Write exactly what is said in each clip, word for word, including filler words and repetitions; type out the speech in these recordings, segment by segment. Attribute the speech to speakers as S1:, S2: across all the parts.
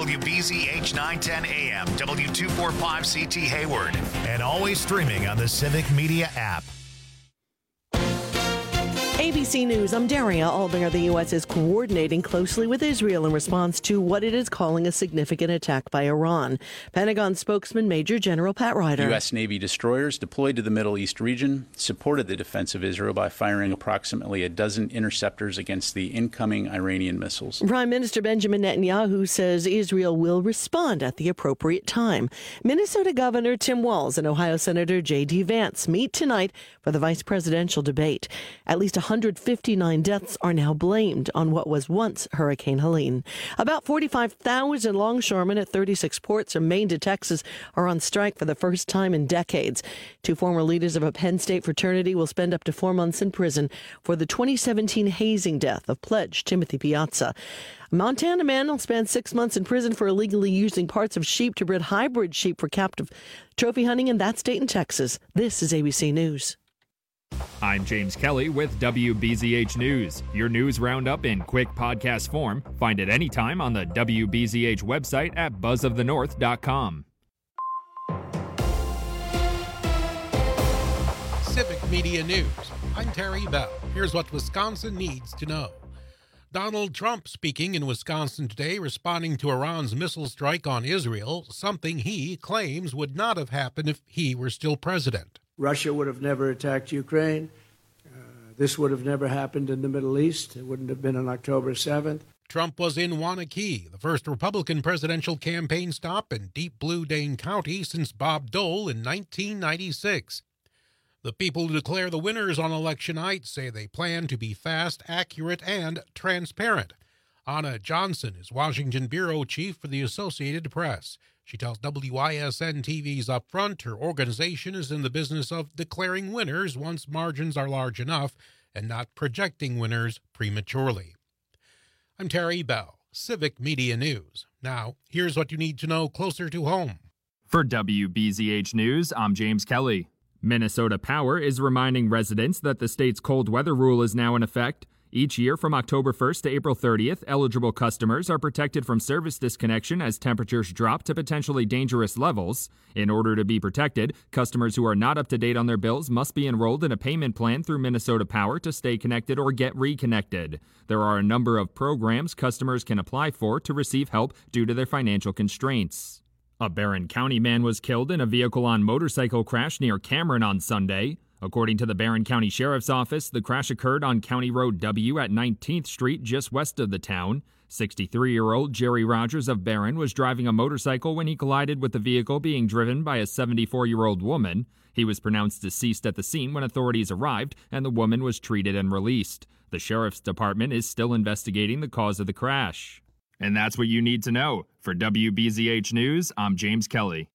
S1: W B Z H nine ten A M, W two forty-five C T Hayward, and always streaming on the Civic Media app.
S2: A B C News, I'm Daria Aldinger. The U S is coordinating closely with Israel in response to what it is calling a significant attack by Iran. Pentagon spokesman Major General Pat Ryder.
S3: U S. Navy destroyers deployed to the Middle East region supported the defense of Israel by firing approximately a dozen interceptors against the incoming Iranian missiles.
S2: Prime Minister Benjamin Netanyahu says Israel will respond at the appropriate time. Minnesota Governor Tim Walz and Ohio Senator J D. Vance meet tonight for the vice presidential debate. At least one hundred fifty-nine deaths are now blamed on what was once Hurricane Helene. About forty-five thousand longshoremen at thirty-six ports from Maine to Texas are on strike for the first time in decades. Two former leaders of a Penn State fraternity will spend up to four months in prison for the twenty seventeen hazing death of pledge Timothy Piazza. A Montana man will spend six months in prison for illegally using parts of sheep to breed hybrid sheep for captive trophy hunting in that state in Texas. This is A B C News.
S4: I'm James Kelly with W B Z H News. Your news roundup in quick podcast form. Find it anytime on the W B Z H website at buzz of the north dot com.
S5: Civic Media News. I'm Terry Bell. Here's what Wisconsin needs to know. Donald Trump speaking in Wisconsin today, responding to Iran's missile strike on Israel, something he claims would not have happened if he were still president.
S6: Russia would have never attacked Ukraine. Uh, this would have never happened in the Middle East. It wouldn't have been on October seventh.
S5: Trump was in Waunakee, the first Republican presidential campaign stop in deep blue Dane County since Bob Dole in nineteen ninety-six. The people who declare the winners on election night say they plan to be fast, accurate, and transparent. Anna Johnson is Washington bureau chief for the Associated Press. She tells W I S N T V's Upfront her organization is in the business of declaring winners once margins are large enough and not projecting winners prematurely. I'm Terry Bell, Civic Media News. Now, here's what you need to know closer to home.
S4: For W B Z H News, I'm James Kelly. Minnesota Power is reminding residents that the state's cold weather rule is now in effect. Each year from October first to April thirtieth, eligible customers are protected from service disconnection as temperatures drop to potentially dangerous levels. In order to be protected, customers who are not up to date on their bills must be enrolled in a payment plan through Minnesota Power to stay connected or get reconnected. There are a number of programs customers can apply for to receive help due to their financial constraints. A Barron County man was killed in a vehicle-on motorcycle crash near Cameron on Sunday. According to the Barron County Sheriff's Office, the crash occurred on County Road W at nineteenth Street, just west of the town. sixty-three-year-old Jerry Rogers of Barron was driving a motorcycle when he collided with the vehicle being driven by a seventy-four-year-old woman. He was pronounced deceased at the scene when authorities arrived, and the woman was treated and released. The Sheriff's Department is still investigating the cause of the crash. And that's what you need to know. For W B Z H News, I'm James Kelly.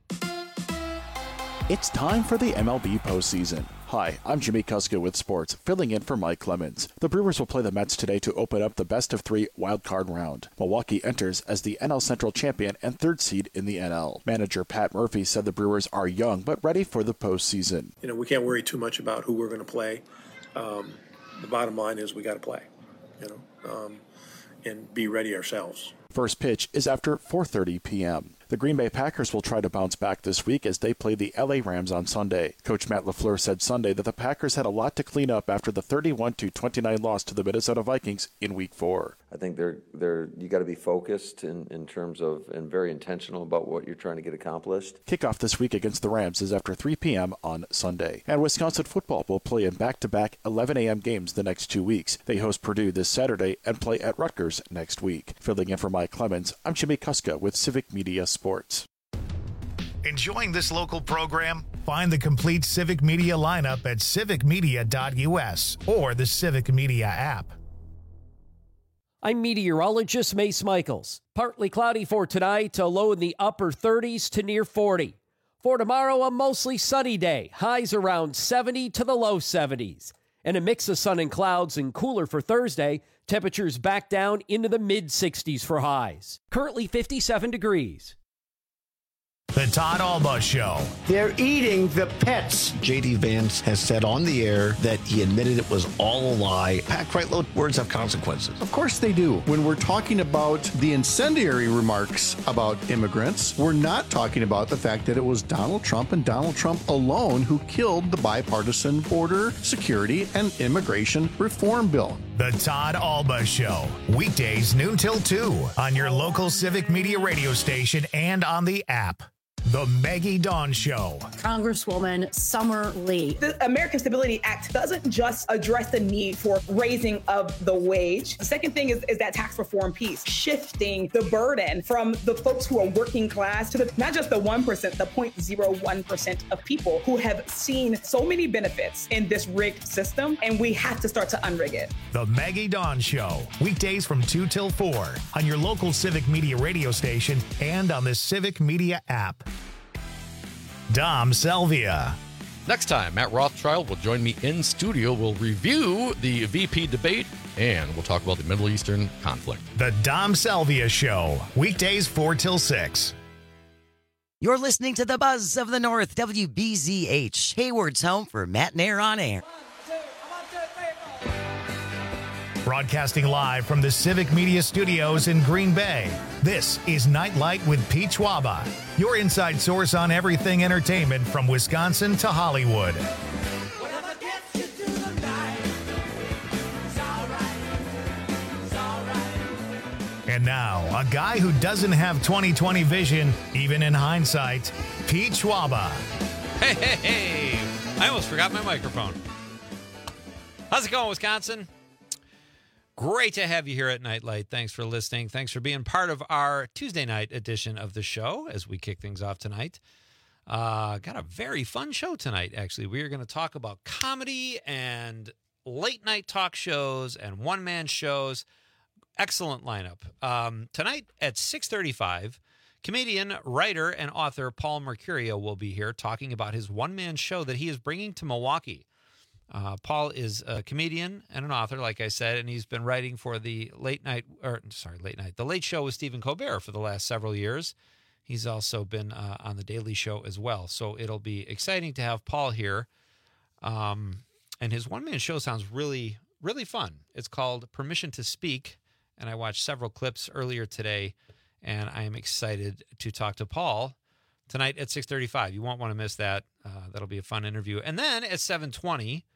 S7: It's time for the M L B postseason. Hi, I'm Jimmy Kuska with sports, filling in for Mike Clemens. The Brewers will play the Mets today to open up the best of three wildcard round. Milwaukee enters as the N L Central champion and third seed in the N L. Manager Pat Murphy said the Brewers are young but ready for the postseason.
S8: You know, we can't worry too much about who we're going to play. Um, the bottom line is we got to play, you know, um, and be ready ourselves.
S7: First pitch is after four thirty p.m. The Green Bay Packers will try to bounce back this week as they play the L A Rams on Sunday. Coach Matt LaFleur said Sunday that the Packers had a lot to clean up after the thirty-one to twenty-nine loss to the Minnesota Vikings in Week four.
S9: I think they're they're you got to be focused in, in terms of and very intentional about what you're trying to get accomplished.
S7: Kickoff this week against the Rams is after three p.m. on Sunday. And Wisconsin football will play in back-to-back eleven a.m. games the next two weeks. They host Purdue this Saturday and play at Rutgers next week. Filling in for Mike Clemens, I'm Jimmy Kuska with Civic Media Sports.
S1: Enjoying this local program? Find the complete Civic Media lineup at civic media dot u s or the Civic Media app.
S10: I'm meteorologist Mace Michaels. Partly cloudy for tonight, a low in the upper thirties to near forty. For tomorrow, a mostly sunny day, highs around seventy to the low seventies. And a mix of sun and clouds and cooler for Thursday, temperatures back down into the mid sixties for highs. Currently fifty-seven degrees.
S1: The The Todd Alba Show.
S6: They're eating the pets.
S11: J D. Vance has said on the air that he admitted it was all a lie. Pat Kreitlow, words have consequences.
S12: Of course they do. When we're talking about the incendiary remarks about immigrants, we're not talking about the fact that it was Donald Trump and Donald Trump alone who killed the bipartisan border security and immigration reform bill.
S1: The Todd Alba Show. Weekdays noon till two on your local Civic Media radio station and on the app. The Maggie Dawn Show.
S13: Congresswoman Summer Lee.
S14: The American Stability Act doesn't just address the need for raising of the wage. The second thing is, is that tax reform piece, shifting the burden from the folks who are working class to the, not just the one percent, the zero point zero one percent of people who have seen so many benefits in this rigged system, and we have to start to unrig it.
S1: The Maggie Dawn Show. Weekdays from two till four on your local Civic Media radio station and on the Civic Media app. Dom Salvia.
S15: Next time, Matt Rothschild will join me in studio. We'll review the V P debate, and we'll talk about the Middle Eastern conflict.
S1: The Dom Salvia Show. Weekdays four till six.
S16: You're listening to the Buzz of the North, W B Z H, Hayward's home for Matt Nair on air.
S1: Broadcasting live from the Civic Media Studios in Green Bay, this is Nightlight with Pete Schwaba, your inside source on everything entertainment from Wisconsin to Hollywood. And now, a guy who doesn't have twenty twenty vision, even in hindsight, Pete Schwaba.
S17: Hey, hey, hey! I almost forgot my microphone. How's it going, Wisconsin? Great to have you here at Nightlight. Thanks for listening. Thanks for being part of our Tuesday night edition of the show as we kick things off tonight. Uh, got a very fun show tonight, actually. We are going to talk about comedy and late night talk shows and one-man shows. Excellent lineup. Um, tonight at six thirty-five, comedian, writer, and author Paul Mercurio will be here talking about his one-man show that he is bringing to Milwaukee. Uh, Paul is a comedian and an author, like I said, and he's been writing for the late night, or sorry, late night, the Late Show with Stephen Colbert for the last several years. He's also been uh, on the Daily Show as well. So it'll be exciting to have Paul here. Um, and his one-man show sounds really, really fun. It's called Permission to Speak, and I watched several clips earlier today, and I am excited to talk to Paul tonight at six thirty-five. You won't want to miss that. Uh, that'll be a fun interview. And then at seven twenty,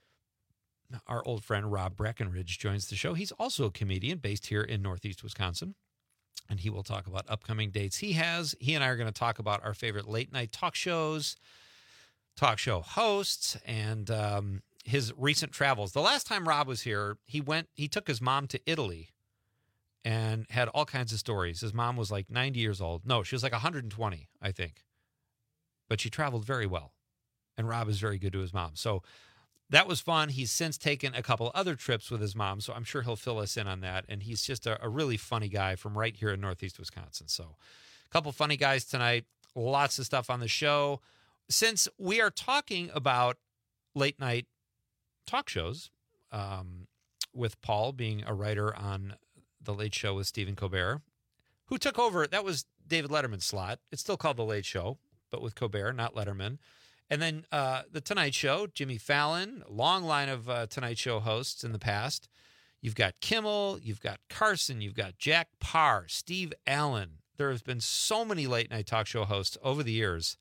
S17: our old friend Rob Breckenridge joins the show. He's also a comedian based here in Northeast Wisconsin, and he will talk about upcoming dates he has. He and I are going to talk about our favorite late night talk shows, talk show hosts, and um, his recent travels. The last time Rob was here, he went. He took his mom to Italy and had all kinds of stories. His mom was like ninety years old. No, she was like one hundred twenty, I think. But she traveled very well, and Rob is very good to his mom. So that was fun. He's since taken a couple other trips with his mom, so I'm sure he'll fill us in on that. And he's just a, a really funny guy from right here in Northeast Wisconsin. So a couple funny guys tonight, lots of stuff on the show. Since we are talking about late night talk shows, um, with Paul being a writer on The Late Show with Stephen Colbert, who took over, that was David Letterman's slot. It's still called The Late Show, but with Colbert, not Letterman. And then uh, The Tonight Show, Jimmy Fallon, a long line of uh, Tonight Show hosts in the past. You've got Kimmel, you've got Carson, you've got Jack Paar, Steve Allen. There have been so many late night talk show hosts over the years.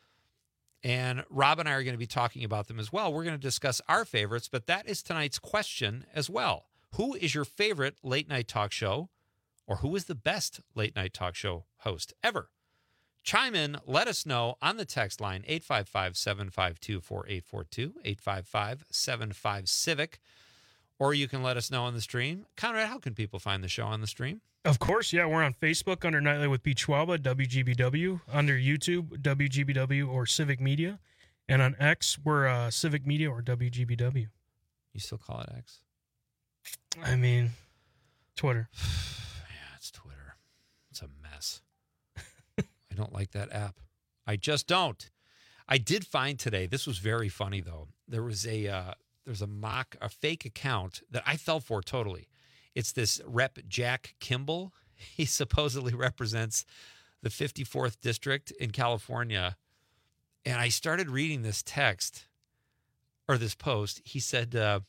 S17: And Rob and I are going to be talking about them as well. We're going to discuss our favorites, but that is tonight's question as well. Who is your favorite late night talk show, or who is the best late night talk show host ever? Chime in, let us know on the text line, eight five five, seven five two, four eight four two, eight five five, seven five, CIVIC, or you can let us know on the stream. Conrad, how can people find the show on the stream?
S18: Of course, yeah, we're on Facebook under Nightlight with Pete Schwaba, W G B W, under YouTube, W G B W or Civic Media, and on X, we're uh, Civic Media or W G B W.
S17: You still call it X?
S18: I mean, Twitter.
S17: Yeah, it's Twitter. It's a mess. I don't like that app. I just don't. I did find today, this was very funny though. There was a uh, there's a mock, a fake account that I fell for totally. It's this rep Jack Kimball. He supposedly represents the fifty-fourth district in California, and I started reading this text or this post. He said, uh,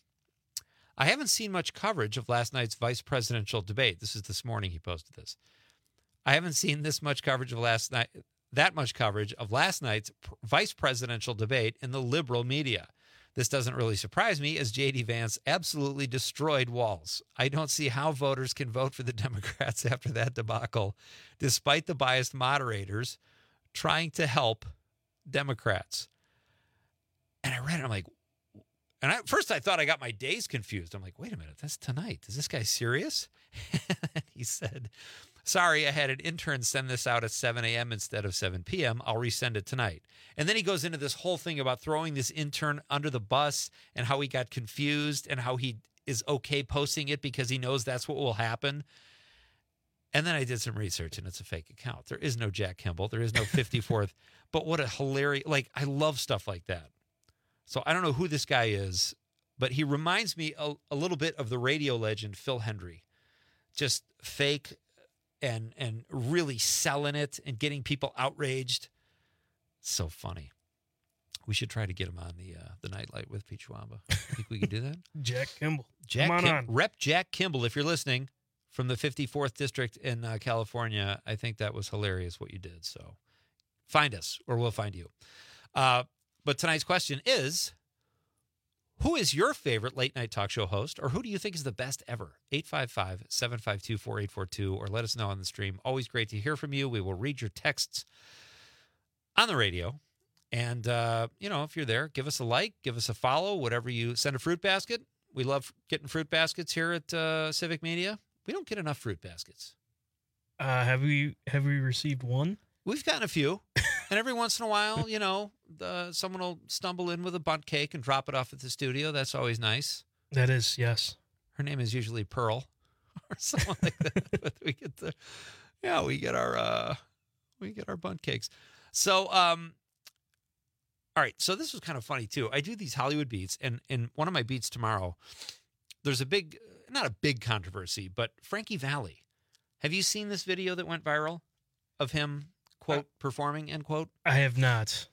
S17: I haven't seen much coverage of last night's vice presidential debate. This is this morning he posted this. I haven't seen this much coverage of last night, that much coverage of last night's pr- vice presidential debate in the liberal media. This doesn't really surprise me, as J D Vance absolutely destroyed Walz. I don't see how voters can vote for the Democrats after that debacle, despite the biased moderators trying to help Democrats. And I read it, I'm like, and at first I thought I got my days confused. I'm like, wait a minute, that's tonight. Is this guy serious? And he said, sorry, I had an intern send this out at seven a.m. instead of seven p.m. I'll resend it tonight. And then he goes into this whole thing about throwing this intern under the bus and how he got confused and how he is okay posting it because he knows that's what will happen. And then I did some research, and it's a fake account. There is no Jack Kimball. There is no fifty-fourth. But what a hilarious, like, I love stuff like that. So I don't know who this guy is, but he reminds me a, a little bit of the radio legend Phil Hendry. Just fake and and really selling it and getting people outraged. So funny. We should try to get him on the uh, the Nightlight with Pete Schwaba. Think we could do that?
S18: Jack Kimball.
S17: Jack
S18: Come on,
S17: Kim-
S18: on.
S17: Rep Jack Kimball, if you're listening, from the fifty-fourth district in uh, California. I think that was hilarious what you did. So find us, or we'll find you. Uh, but tonight's question is, who is your favorite late night talk show host, or who do you think is the best ever? eight five five, seven five two, four eight four two, or let us know on the stream. Always great to hear from you. We will read your texts on the radio. And, uh, you know, if you're there, give us a like, give us a follow, whatever you send a fruit basket. We love getting fruit baskets here at uh, Civic Media. We don't get enough fruit baskets.
S18: Uh, have we have we received one?
S17: We've gotten a few. And every once in a while, you know, uh, someone will stumble in with a bundt cake and drop it off at the studio. That's always nice.
S18: That is, yes.
S17: Her name is usually Pearl or someone like that. But we get the, yeah, we get our, uh, we get our bundt cakes. So, um, all right. So this was kind of funny too. I do these Hollywood beats, and in one of my beats tomorrow, there's a big, not a big controversy, but Frankie Valli. Have you seen this video that went viral of him, quote, performing, end quote?
S18: I have not.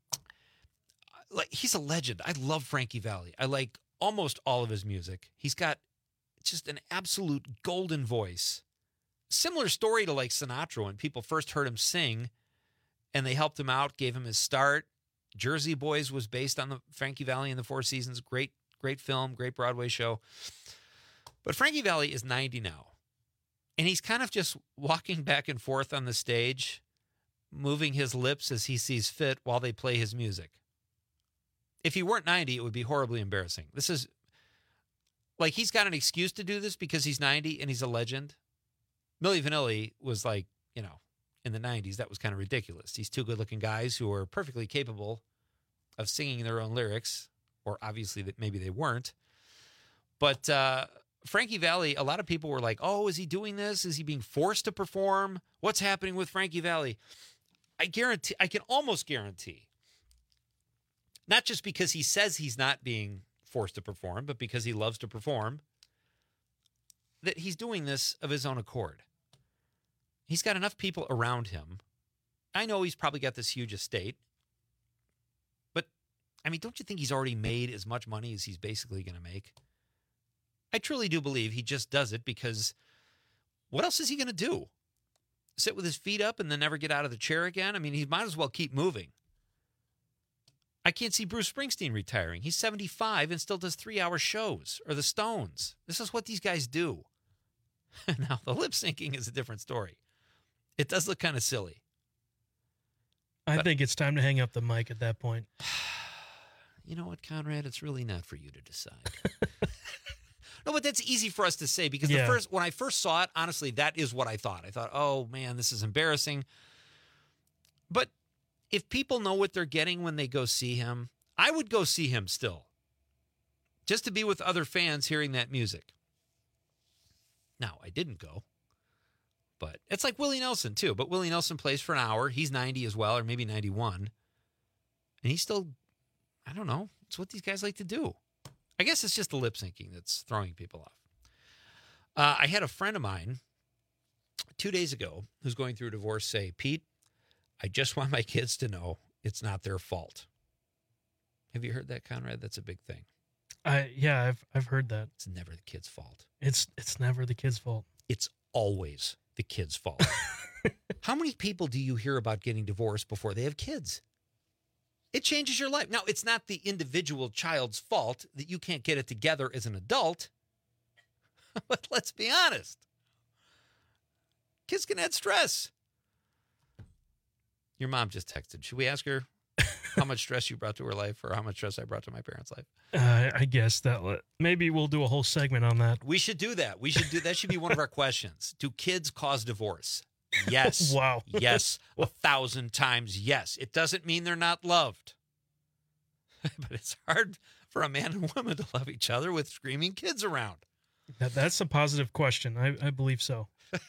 S17: Like, he's a legend. I love Frankie Valli. I like almost all of his music. He's got just an absolute golden voice. Similar story to like Sinatra when people first heard him sing and they helped him out, gave him his start. Jersey Boys was based on the Frankie Valli and the Four Seasons. Great, great film, great Broadway show. But Frankie Valli is ninety now. And he's kind of just walking back and forth on the stage, moving his lips as he sees fit while they play his music. If he weren't ninety, it would be horribly embarrassing. This is like, he's got an excuse to do this because he's ninety and he's a legend. Milli Vanilli was like, you know, in the nineties, that was kind of ridiculous. These two good-looking guys who were perfectly capable of singing their own lyrics, or obviously that maybe they weren't. But uh, Frankie Valli, a lot of people were like, oh, is he doing this? Is he being forced to perform? What's happening with Frankie Valli? I guarantee, I can almost guarantee, not just because he says he's not being forced to perform, but because he loves to perform, that he's doing this of his own accord. He's got enough people around him. I know he's probably got this huge estate, but, I mean, don't you think he's already made as much money as he's basically going to make? I truly do believe he just does it because what else is he going to do? Sit with his feet up and then never get out of the chair again? I mean, he might as well keep moving. I can't see Bruce Springsteen retiring. He's seventy-five and still does three-hour shows, or the Stones. This is what these guys do. Now, the lip syncing is a different story. It does look kind of silly.
S18: I
S17: But-
S18: think it's time to hang up the mic at that point.
S17: You know what, Conrad? It's really not for you to decide. No, but that's easy for us to say because
S18: Yeah.
S17: the first when I first saw it, honestly, that is what I thought. I thought, oh, man, this is embarrassing. But if people know what they're getting when they go see him, I would go see him still. Just to be with other fans hearing that music. Now, I didn't go. But it's like Willie Nelson, too. But Willie Nelson plays for an hour. He's ninety as well, or maybe ninety-one. And he's still, I don't know. It's what these guys like to do. I guess it's just the lip syncing that's throwing people off. Uh, I had a friend of mine two days ago who's going through a divorce say, Pete, I just want my kids to know it's not their fault. Have you heard that, Conrad? That's a big thing.
S18: I yeah, I've I've heard that.
S17: It's never the kid's fault.
S18: It's it's never the kid's fault.
S17: It's always the kid's fault. How many people do you hear about getting divorced before they have kids? It changes your life. Now, it's not the individual child's fault that you can't get it together as an adult. But let's be honest. Kids can add stress. Your mom just texted. Should we ask her how much stress you brought to her life or how much stress I brought to my parents' life?
S18: Uh, I guess that maybe we'll do a whole segment on that.
S17: We should do that. We should do that. Should be one of our questions. Do kids cause divorce? Yes.
S18: Wow.
S17: Yes. A thousand times yes. It doesn't mean they're not loved. But it's hard for a man and woman to love each other with screaming kids around.
S18: That, that's a positive question. I, I believe so.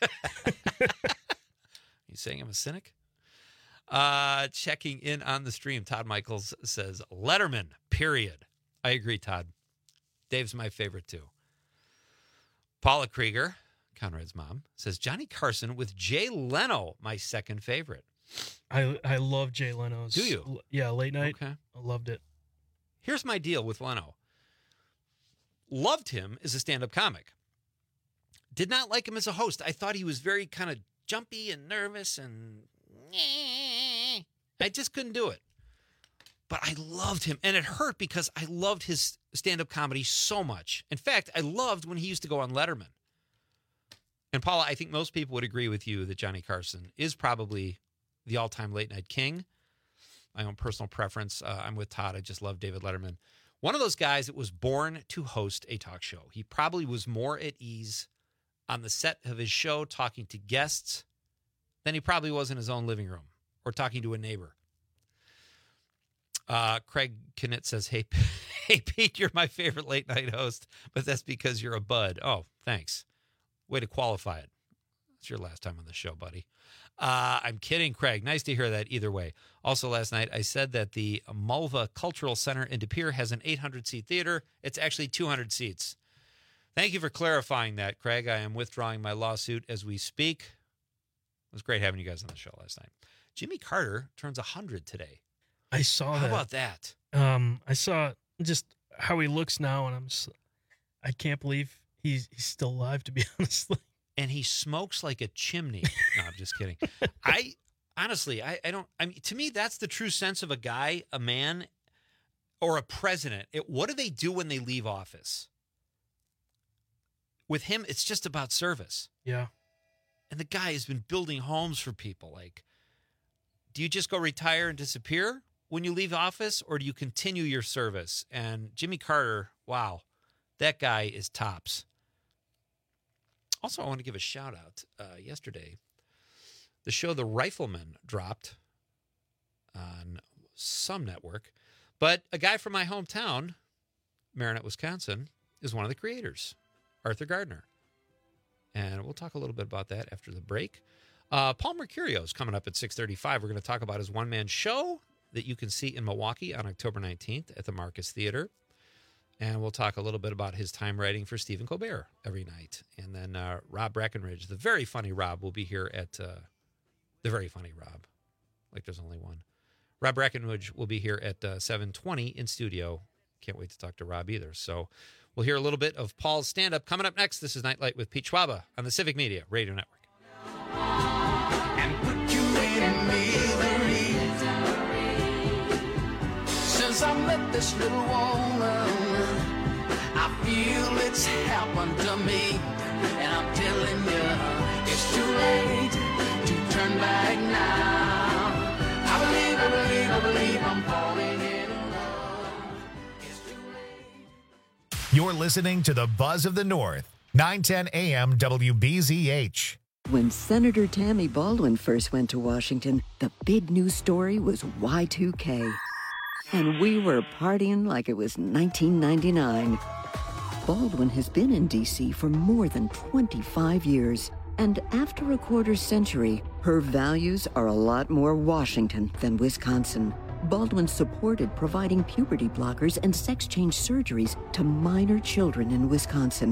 S17: You saying I'm a cynic? Uh, checking in on the stream, Todd Michaels says, Letterman, period. I agree, Todd. Dave's my favorite, too. Paula Krieger, Conrad's mom, says, Johnny Carson with Jay Leno, my second favorite.
S18: I I love Jay Leno's.
S17: Do you?
S18: Yeah, late night.
S17: Okay.
S18: I loved it.
S17: Here's my deal with Leno. Loved him as a stand-up comic. Did not like him as a host. I thought he was very kind of jumpy and nervous and I just couldn't do it. But I loved him, and it hurt because I loved his stand-up comedy so much. In fact, I loved when he used to go on Letterman. And Paula, I think most people would agree with you that Johnny Carson is probably the all-time late-night king. My own personal preference, uh, I'm with Todd. I just love David Letterman. One of those guys that was born to host a talk show. He probably was more at ease on the set of his show talking to guests than he probably was in his own living room or talking to a neighbor. Uh, Craig Kennett says, hey, hey, Pete, you're my favorite late night host, but that's because you're a bud. Oh, thanks. Way to qualify it. It's your last time on the show, buddy. Uh, I'm kidding, Craig. Nice to hear that either way. Also, last night, I said that the Mulva Cultural Center in De Pere has an eight hundred seat theater. It's actually two hundred seats. Thank you for clarifying that, Craig. I am withdrawing my lawsuit as we speak. It was great having you guys on the show last night. Jimmy Carter turns one hundred today.
S18: I saw
S17: How
S18: that.
S17: about that?
S18: Um, I saw just how he looks now, and I'm just, I can't believe he's he's still alive, to be honest.
S17: And he smokes like a chimney. No, I'm just kidding. I honestly, I, I don't, I mean, to me, that's the true sense of a guy, a man, or a president. It, what do they do when they leave office? With him, it's just about service.
S18: Yeah.
S17: And the guy has been building homes for people. Like, do you just go retire and disappear when you leave office, or do you continue your service? And Jimmy Carter, wow, that guy is tops. Also, I want to give a shout out. Uh, yesterday, the show The Rifleman dropped on some network, but a guy from my hometown, Marinette, Wisconsin, is one of the creators, Arthur Gardner. And we'll talk a little bit about that after the break. Uh, Paul Mercurio is coming up at six thirty-five. We're going to talk about his one-man show that you can see in Milwaukee on October nineteenth at the Marcus Theater. And we'll talk a little bit about his time writing for Stephen Colbert every night. And then uh, Rob Breckenridge, the very funny Rob, will be here at uh, the very funny Rob. Like there's only one. Rob Breckenridge will be here at uh, seven twenty in studio. Can't wait to talk to Rob either. So we'll hear a little bit of Paul's stand-up coming up next. This is Nightlight with Pete Schwaba on the Civic Media Radio Network.
S19: And put you in misery. Since I met this little woman, I feel it's happened to me. And I'm telling you, it's too late to turn back now. I believe, I believe, I believe I'm falling in love. It's too late.
S1: You're listening to the Buzz of the North, nine ten A M W B Z H.
S20: When Senator Tammy Baldwin first went to Washington, the big news story was Y two K. And we were partying like it was nineteen ninety-nine. Baldwin has been in D C for more than twenty-five years. And after a quarter century, her values are a lot more Washington than Wisconsin. Baldwin supported providing puberty blockers and sex change surgeries to minor children in Wisconsin.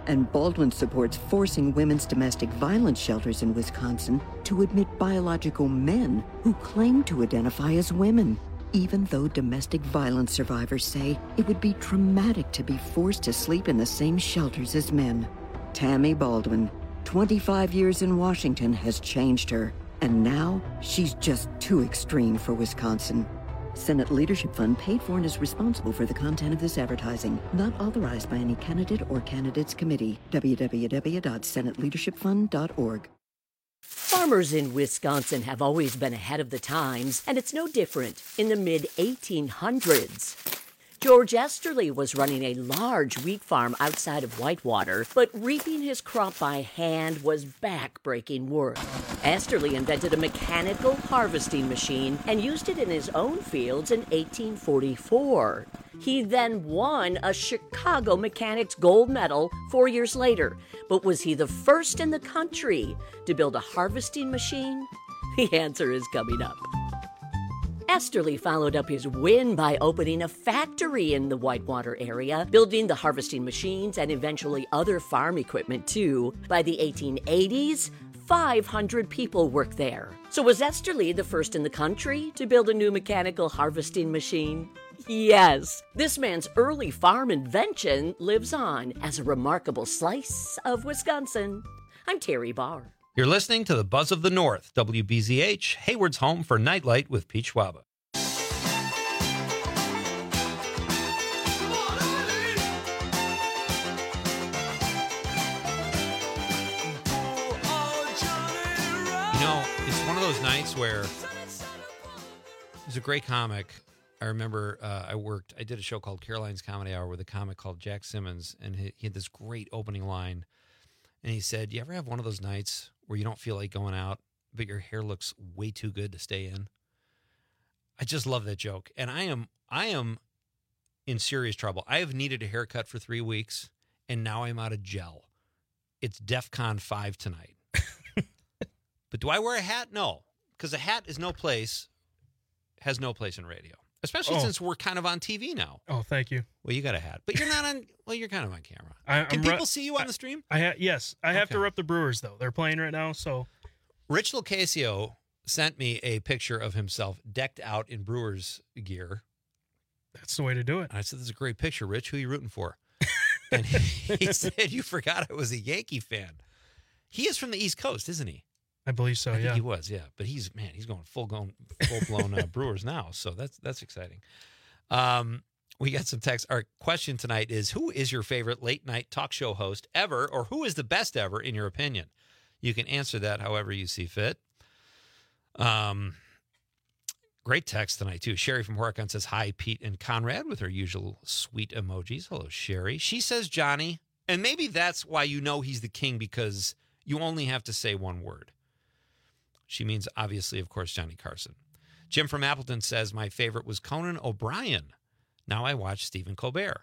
S20: And Baldwin supports forcing women's domestic violence shelters in Wisconsin to admit biological men who claim to identify as women, even though domestic violence survivors say it would be traumatic to be forced to sleep in the same shelters as men. Tammy Baldwin, twenty-five years in Washington, has changed her, and now she's just too extreme for Wisconsin. Senate Leadership Fund paid for and is responsible for the content of this advertising. Not authorized by any candidate or candidates committee. w w w dot senate leadership fund dot org.
S21: Farmers in Wisconsin have always been ahead of the times, and it's no different in the mid eighteen hundreds. George Esterly was running a large wheat farm outside of Whitewater, but reaping his crop by hand was back-breaking work. Esterly invented a mechanical harvesting machine and used it in his own fields in eighteen forty-four. He then won a Chicago Mechanics Gold Medal four years later. But was he the first in the country to build a harvesting machine? The answer is coming up. Esterly followed up his win by opening a factory in the Whitewater area, building the harvesting machines and eventually other farm equipment too. By the eighteen eighties, five hundred people worked there. So was Esterly the first in the country to build a new mechanical harvesting machine? Yes. This man's early farm invention lives on as a remarkable slice of Wisconsin. I'm Terry Barr.
S17: You're listening to the Buzz of the North, W B Z H, Hayward's home for Nightlight with Pete Schwaba. You know, it's one of those nights where there's a great comic. I remember uh, I worked, I did a show called Caroline's Comedy Hour with a comic called Jack Simmons, and he, he had this great opening line. And he said, you ever have one of those nights where you don't feel like going out, but your hair looks way too good to stay in? I just love that joke. And I am I am in serious trouble. I have needed a haircut for three weeks, and now I'm out of gel. It's DEFCON five tonight. But do I wear a hat? No, because a hat is no place, has no place in radio, especially
S18: Oh.
S17: since we're kind of on T V now.
S18: Oh, thank you.
S17: Well, you got a hat, but you're not on, well, you're kind of on camera.
S18: I,
S17: Can
S18: I'm
S17: people
S18: re-
S17: see you on the stream?
S18: I ha- yes, I have
S17: Okay.
S18: to rep the Brewers though. They're playing right now, so
S17: Rich Locasio sent me a picture of himself decked out in Brewers gear.
S18: that's the way to do it.
S17: And I said, this is a great picture, Rich. Who are you rooting for? And he, he said, you forgot I was a Yankee fan. He is from the East Coast, isn't he?
S18: I believe so.
S17: I think
S18: yeah.
S17: he was, yeah. But he's, man, he's going full-blown, full-blown uh, Brewers now. So that's that's exciting. Um, we got some text. Our question tonight is, who is your favorite late-night talk show host ever, or who is the best ever in your opinion? You can answer that however you see fit. Um, great text tonight, too. Sherry from Horicon says, hi, Pete and Conrad, with her usual sweet emojis. Hello, Sherry. She says Johnny, and maybe that's why you know he's the king, because you only have to say one word. She means, obviously, of course, Johnny Carson. Jim from Appleton says, my favorite was Conan O'Brien. Now I watch Stephen Colbert.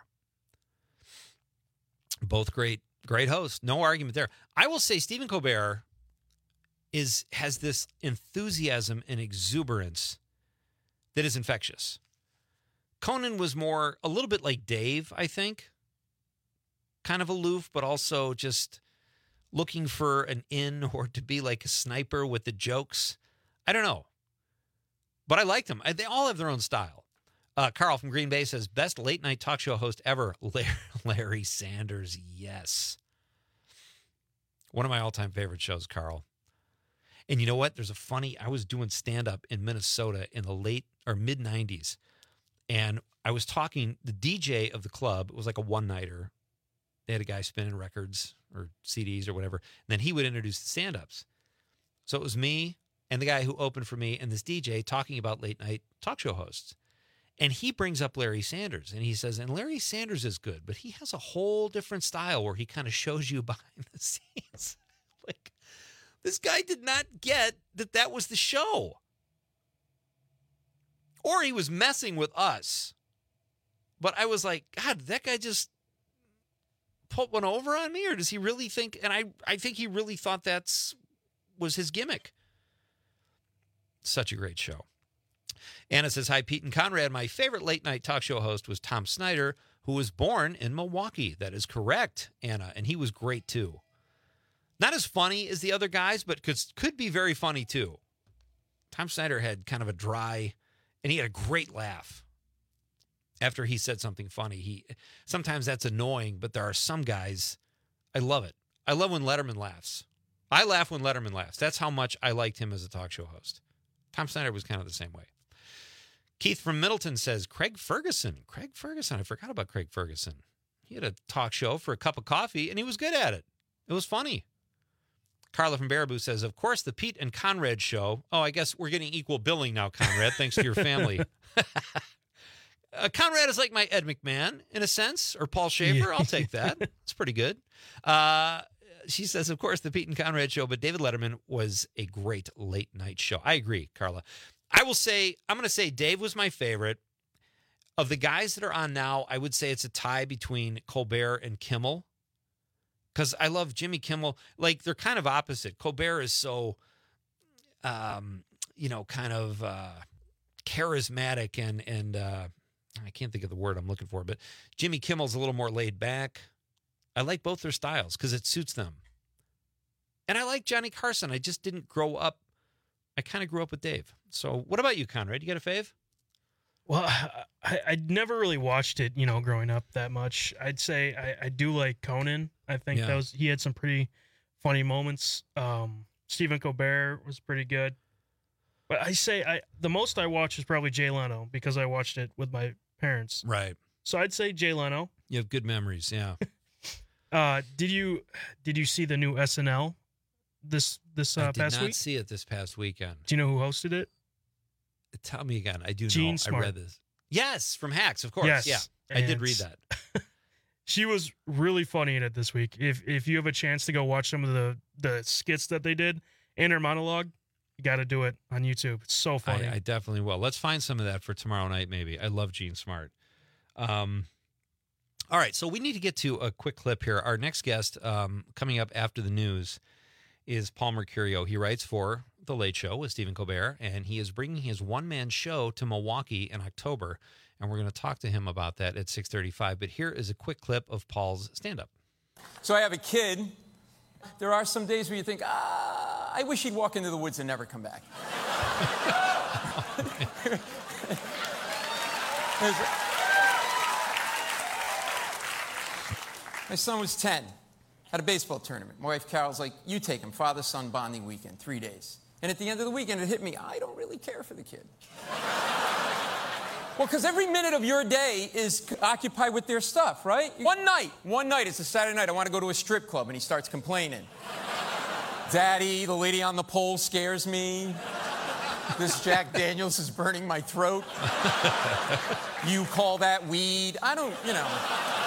S17: Both great, great hosts. No argument there. I will say Stephen Colbert is has this enthusiasm and exuberance that is infectious. Conan was more, a little bit like Dave, I think. Kind of aloof, but also just looking for an in or to be like a sniper with the jokes. I don't know. But I liked them. They all have their own style. Uh, Carl from Green Bay says, best late night talk show host ever, Larry Sanders. Yes. One of my all-time favorite shows, Carl. And you know what? There's a funny, I was doing stand-up in Minnesota in the late or mid-nineties. And I was talking, the D J of the club, it was like a one-nighter. They had a guy spinning records or C Ds or whatever. And then he would introduce the stand-ups. So it was me and the guy who opened for me and this D J talking about late-night talk show hosts. And he brings up Larry Sanders. And he says, and Larry Sanders is good, but he has a whole different style where he kind of shows you behind the scenes. Like, this guy did not get that that was the show. Or he was messing with us. But I was like, God, did that guy just put one over on me? Or does he really think, and I, I think he really thought that's was his gimmick. Such a great show. Anna says, hi, Pete and Conrad. My favorite late-night talk show host was Tom Snyder, who was born in Milwaukee. That is correct, Anna, and he was great too. Not as funny as the other guys, but could, could be very funny too. Tom Snyder had kind of a dry, and he had a great laugh after he said something funny. He sometimes that's annoying, but there are some guys, I love it. I love when Letterman laughs. I laugh when Letterman laughs. That's how much I liked him as a talk show host. Tom Snyder was kind of the same way. Keith from Middleton says, Craig Ferguson. Craig Ferguson. I forgot about Craig Ferguson. He had a talk show for a cup of coffee, and he was good at it. It was funny. Carla from Baraboo says, of course, the Pete and Conrad show. Oh, I guess we're getting equal billing now, Conrad, thanks to your family. uh, Conrad is like my Ed McMahon, in a sense, or Paul Schaefer. I'll take that. It's pretty good. Uh, she says, of course, the Pete and Conrad show, but David Letterman was a great late night show. I agree, Carla. I will say, I'm going to say Dave was my favorite. Of the guys that are on now, I would say it's a tie between Colbert and Kimmel. Because I love Jimmy Kimmel. Like, they're kind of opposite. Colbert is so, um, you know, kind of uh, charismatic and, and uh, I can't think of the word I'm looking for, but Jimmy Kimmel's a little more laid back. I like both their styles because it suits them. And I like Johnny Carson. I just didn't grow up. I kind of grew up with Dave. So what about you, Conrad? You got a fave?
S18: Well, I, I never really watched it, you know, growing up that much. I'd say I, I do like Conan. I think
S17: Yeah.
S18: that was he had some pretty funny moments. Um, Stephen Colbert was pretty good. But I say I the most I watched is probably Jay Leno because I watched it with my parents.
S17: Right.
S18: So I'd say Jay Leno.
S17: You have good memories, yeah.
S18: uh, did you did you see the new S N L this this uh,
S17: I did
S18: past
S17: not
S18: week?
S17: see it this past weekend.
S18: Do you know who hosted it?
S17: Tell me again. I do
S18: Jean
S17: know.
S18: Smart.
S17: I read this. Yes, from Hacks, of course.
S18: Yes.
S17: Yeah, I did
S18: And
S17: read that.
S18: She was really funny in it this week. If if you have a chance to go watch some of the, the skits that they did and her monologue, you got to do it on YouTube. It's so funny.
S17: I, I definitely will. Let's find some of that for tomorrow night, maybe. I love Jean Smart. Um, all right, so we need to get to a quick clip here. Our next guest um, coming up after the news is Paul Mercurio. He writes for The Late Show with Stephen Colbert, and he is bringing his one-man show to Milwaukee in October, and we're going to talk to him about that at six thirty-five. But here is a quick clip of Paul's stand-up.
S3: So I have a kid. There are some days where you think, ah, I wish he'd walk into the woods and never come back. My son was ten, had a baseball tournament. My wife Carol's like, you take him, father-son bonding weekend, three days. And at the end of the weekend, it hit me, I don't really care for the kid. Well, because every minute of your day is occupied with their stuff, right? One night, one night, it's a Saturday night, I want to go to a strip club, and he starts complaining. Daddy, the lady on the pole scares me. This Jack Daniels is burning my throat. You call that weed? I don't, you know.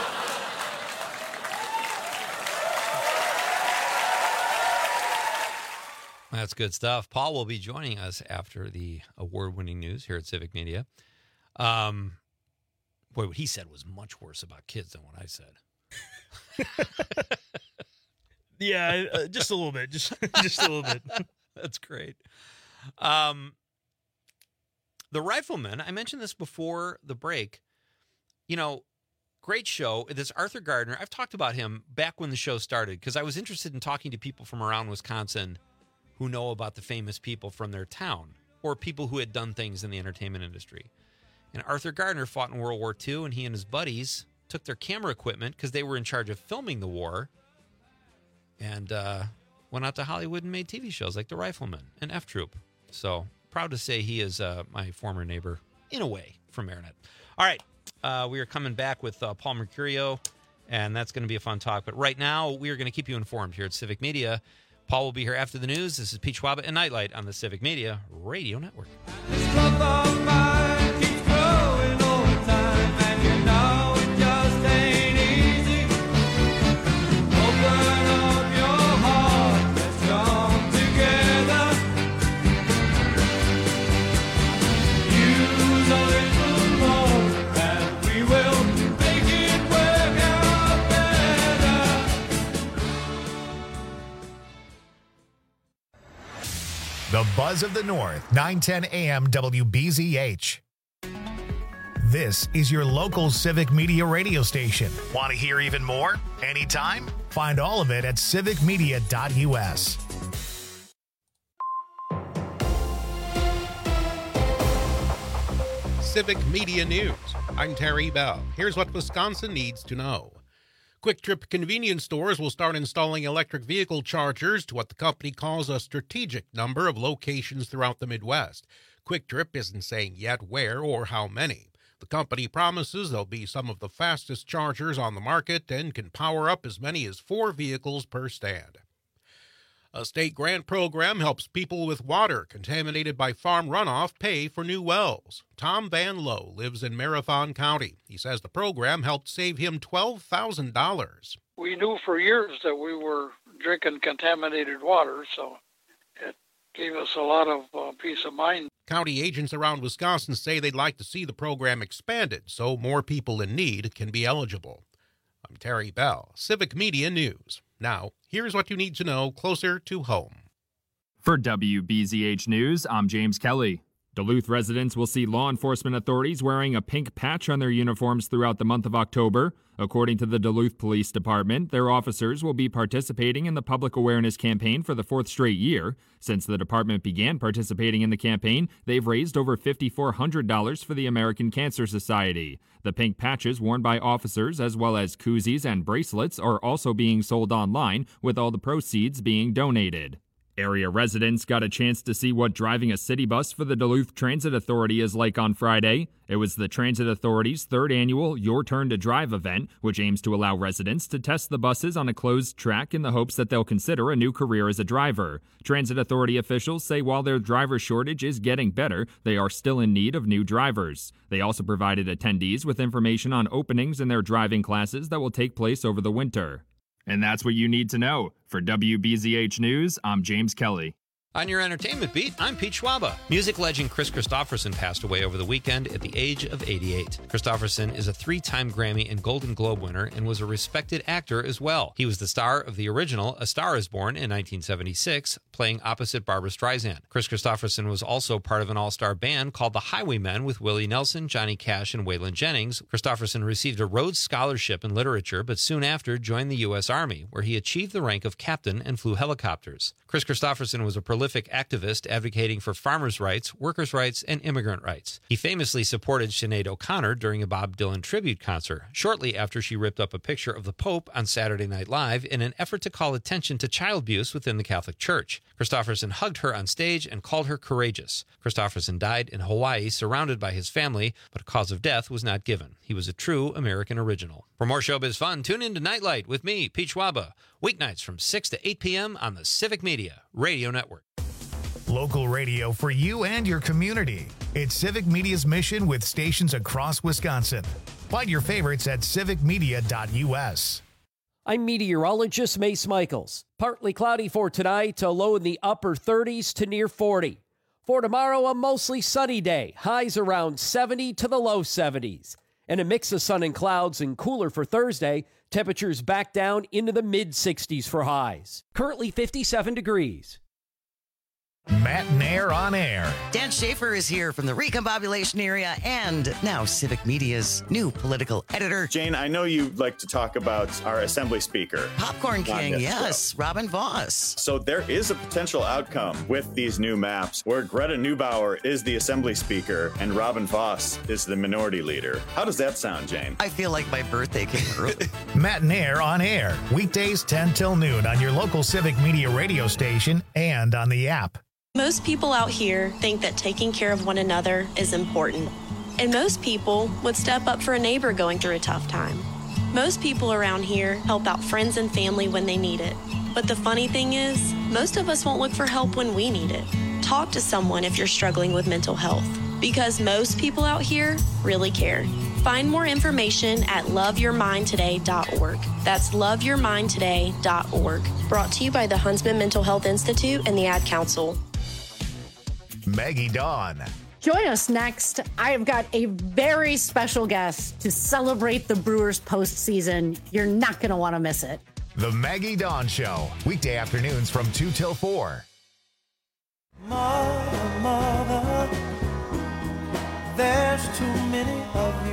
S17: That's good stuff. Paul will be joining us after the award-winning news here at Civic Media. Um, boy, what he said was much worse about kids than what I said.
S18: Yeah, uh, just a little bit. Just just a little bit.
S17: That's great. Um, the Rifleman, I mentioned this before the break. You know, great show. This Arthur Gardner, I've talked about him back when the show started because I was interested in talking to people from around Wisconsin who know about the famous people from their town or people who had done things in the entertainment industry. And Arthur Gardner fought in World War Two, and he and his buddies took their camera equipment because they were in charge of filming the war and uh, went out to Hollywood and made T V shows like The Rifleman and F Troop. So proud to say he is uh, my former neighbor, in a way, from Marinette. All right, uh, we are coming back with uh, Paul Mercurio, and that's going to be a fun talk. But right now, we are going to keep you informed here at Civic Media. Paul will be here after the news. This is Pete Schwab and Nightlight on the Civic Media Radio Network.
S1: The Buzz of the North, nine ten A M W B Z H. This is your local Civic Media radio station. Want to hear even more? Anytime? Find all of it at civic media dot u s.
S5: Civic Media News. I'm Terry Bell. Here's what Wisconsin needs to know. Quick Trip convenience stores will start installing electric vehicle chargers to what the company calls a strategic number of locations throughout the Midwest. Quick Trip isn't saying yet where or how many. The company promises there'll be some of the fastest chargers on the market and can power up as many as four vehicles per stand. A state grant program helps people with water contaminated by farm runoff pay for new wells. Tom Van Lowe lives in Marathon County. He says the program helped save him twelve thousand dollars.
S2: We knew for years that we were drinking contaminated water, so it gave us a lot of uh, peace of mind.
S5: County agents around Wisconsin say they'd like to see the program expanded so more people in need can be eligible. I'm Terry Bell, Civic Media News. Now, here's what you need to know closer to home.
S4: For W B Z H News, I'm James Kelly. Duluth residents will see law enforcement authorities wearing a pink patch on their uniforms throughout the month of October. According to the Duluth Police Department, their officers will be participating in the public awareness campaign for the fourth straight year. Since the department began participating in the campaign, they've raised over five thousand four hundred dollars for the American Cancer Society. The pink patches worn by officers, as well as koozies and bracelets, are also being sold online, with all the proceeds being donated. Area residents got a chance to see what driving a city bus for the Duluth Transit Authority is like on Friday. It was the Transit Authority's third annual Your Turn to Drive event, which aims to allow residents to test the buses on a closed track in the hopes that they'll consider a new career as a driver. Transit Authority officials say while their driver shortage is getting better, they are still in need of new drivers. They also provided attendees with information on openings in their driving classes that will take place over the winter. And that's what you need to know. For W B Z H News, I'm James Kelly.
S17: On your entertainment beat, I'm Pete Schwaba. Music legend Chris Christopherson passed away over the weekend at the age of eighty-eight. Christopherson is a three-time Grammy and Golden Globe winner and was a respected actor as well. He was the star of the original A Star is Born in nineteen seventy-six, playing opposite Barbra Streisand. Chris Christopherson was also part of an all-star band called the Highwaymen with Willie Nelson, Johnny Cash, and Waylon Jennings. Christopherson received a Rhodes Scholarship in literature, but soon after joined the U S Army, where he achieved the rank of captain and flew helicopters. Chris Christopherson was a prolific activist advocating for farmers' rights, workers' rights, and immigrant rights. He famously supported Sinead O'Connor during a Bob Dylan tribute concert, shortly after she ripped up a picture of the Pope on Saturday Night Live in an effort to call attention to child abuse within the Catholic Church. Christopherson hugged her on stage and called her courageous. Christopherson died in Hawaii, surrounded by his family, but a cause of death was not given. He was a true American original. For more showbiz fun, tune in to Nightlight with me, Pete Schwaba, weeknights from six to eight p.m. on the Civic Media Radio Network.
S1: Local radio for you and your community. It's Civic Media's mission with stations across Wisconsin. Find your favorites at civic media dot u s.
S10: I'm meteorologist Mace Michaels. Partly cloudy for tonight, a low in the upper thirties to near forty. For tomorrow, a mostly sunny day, highs around seventy to the low seventies. And a mix of sun and clouds and cooler for Thursday, temperatures back down into the mid sixties for highs. Currently fifty-seven degrees.
S1: Matt Nair on air.
S16: Dan Schaefer is here from the Recombobulation area and now Civic Media's new political editor.
S22: Jane, I know you like to talk about our Assembly Speaker.
S16: Popcorn King, yes, Robin Vos.
S22: So there is a potential outcome with these new maps where Greta Neubauer is the Assembly Speaker and Robin Vos is the Minority Leader. How does that sound, Jane?
S16: I feel like my birthday came early.
S1: Matt Nair on air, weekdays ten till noon on your local Civic Media radio station and on the app.
S23: Most people out here think that taking care of one another is important. And most people would step up for a neighbor going through a tough time. Most people around here help out friends and family when they need it. But the funny thing is, most of us won't look for help when we need it. Talk to someone if you're struggling with mental health, because most people out here really care. Find more information at love your mind today dot org. That's love your mind today dot org. Brought to you by the Huntsman Mental Health Institute and the Ad Council.
S1: Maggie Dawn.
S13: Join us next. I have got a very special guest to celebrate the Brewers postseason. You're not going to want to miss it.
S1: The Maggie Dawn Show, weekday afternoons from two till four.
S24: Mother, mother, there's too many of you.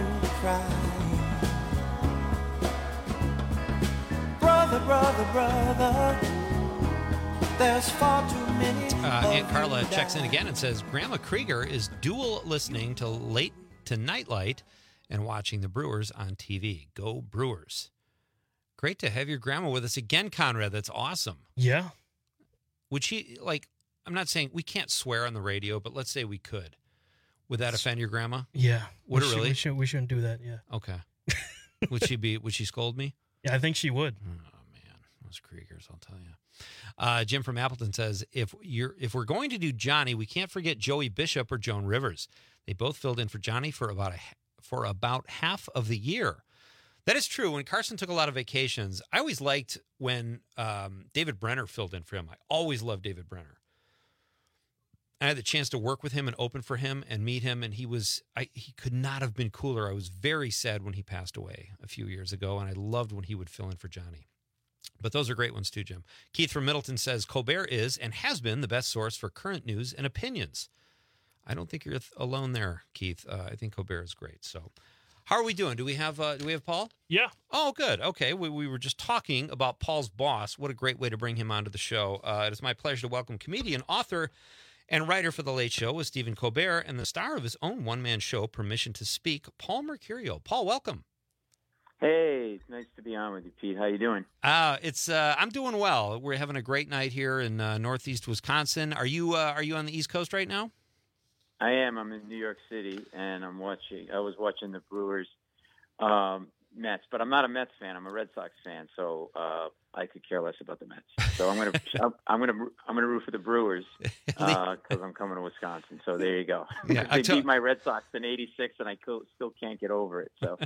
S7: crying. Brother, brother, brother, there's far too many.
S17: Uh, Aunt Carla checks in again and says, Grandma Krieger is dual listening to late to Nightlight and watching the Brewers on T V. Go Brewers. Great to have your grandma with us again, Conrad. That's awesome.
S18: Yeah.
S17: Would she, like, I'm not saying we can't swear on the radio, but let's say we could. Would that offend your grandma?
S18: Yeah.
S17: Would
S18: we
S17: it
S18: should,
S17: really?
S18: We, should, we shouldn't do that, yeah.
S17: Okay. Would she be, would she scold me?
S18: Yeah, I think she would.
S17: Oh, man. Those Kriegers, I'll tell you. Uh, Jim from Appleton says, if you're if we're going to do Johnny, we can't forget Joey Bishop or Joan Rivers. They both filled in for Johnny for about a, for about half of the year. That is true. When Carson took a lot of vacations, I always liked when um, David Brenner filled in for him. I always loved David Brenner. I had the chance to work with him and open for him and meet him, and he was I, he could not have been cooler. I was very sad when he passed away a few years ago, and I loved when he would fill in for Johnny. But those are great ones too, Jim. Keith from Middleton says, Colbert is and has been the best source for current news and opinions. I don't think you're th- alone there, Keith. Uh, I think Colbert is great. So how are we doing? Do we have uh, do we have Paul?
S18: Yeah.
S17: Oh, good. Okay. We, we were just talking about Paul's boss. What a great way to bring him onto the show. Uh, it is my pleasure to welcome comedian, author, and writer for The Late Show with Stephen Colbert and the star of his own one-man show, Permission to Speak, Paul Mercurio. Paul, welcome.
S8: Hey, it's nice to be on with you, Pete. How you doing?
S17: Uh, it's uh, I'm doing well. We're having a great night here in uh, Northeast Wisconsin. Are you uh, are you on the East Coast right now?
S8: I am. I'm in New York City, and I'm watching. I was watching the Brewers um, Mets, but I'm not a Mets fan. I'm a Red Sox fan, so uh, I could care less about the Mets. So I'm gonna I'm gonna I'm gonna root for the Brewers because uh, I'm coming to Wisconsin. So there you go.
S17: Yeah,
S8: they
S17: tell-
S8: beat my Red Sox in eighty-six, and I still can't get over it. So.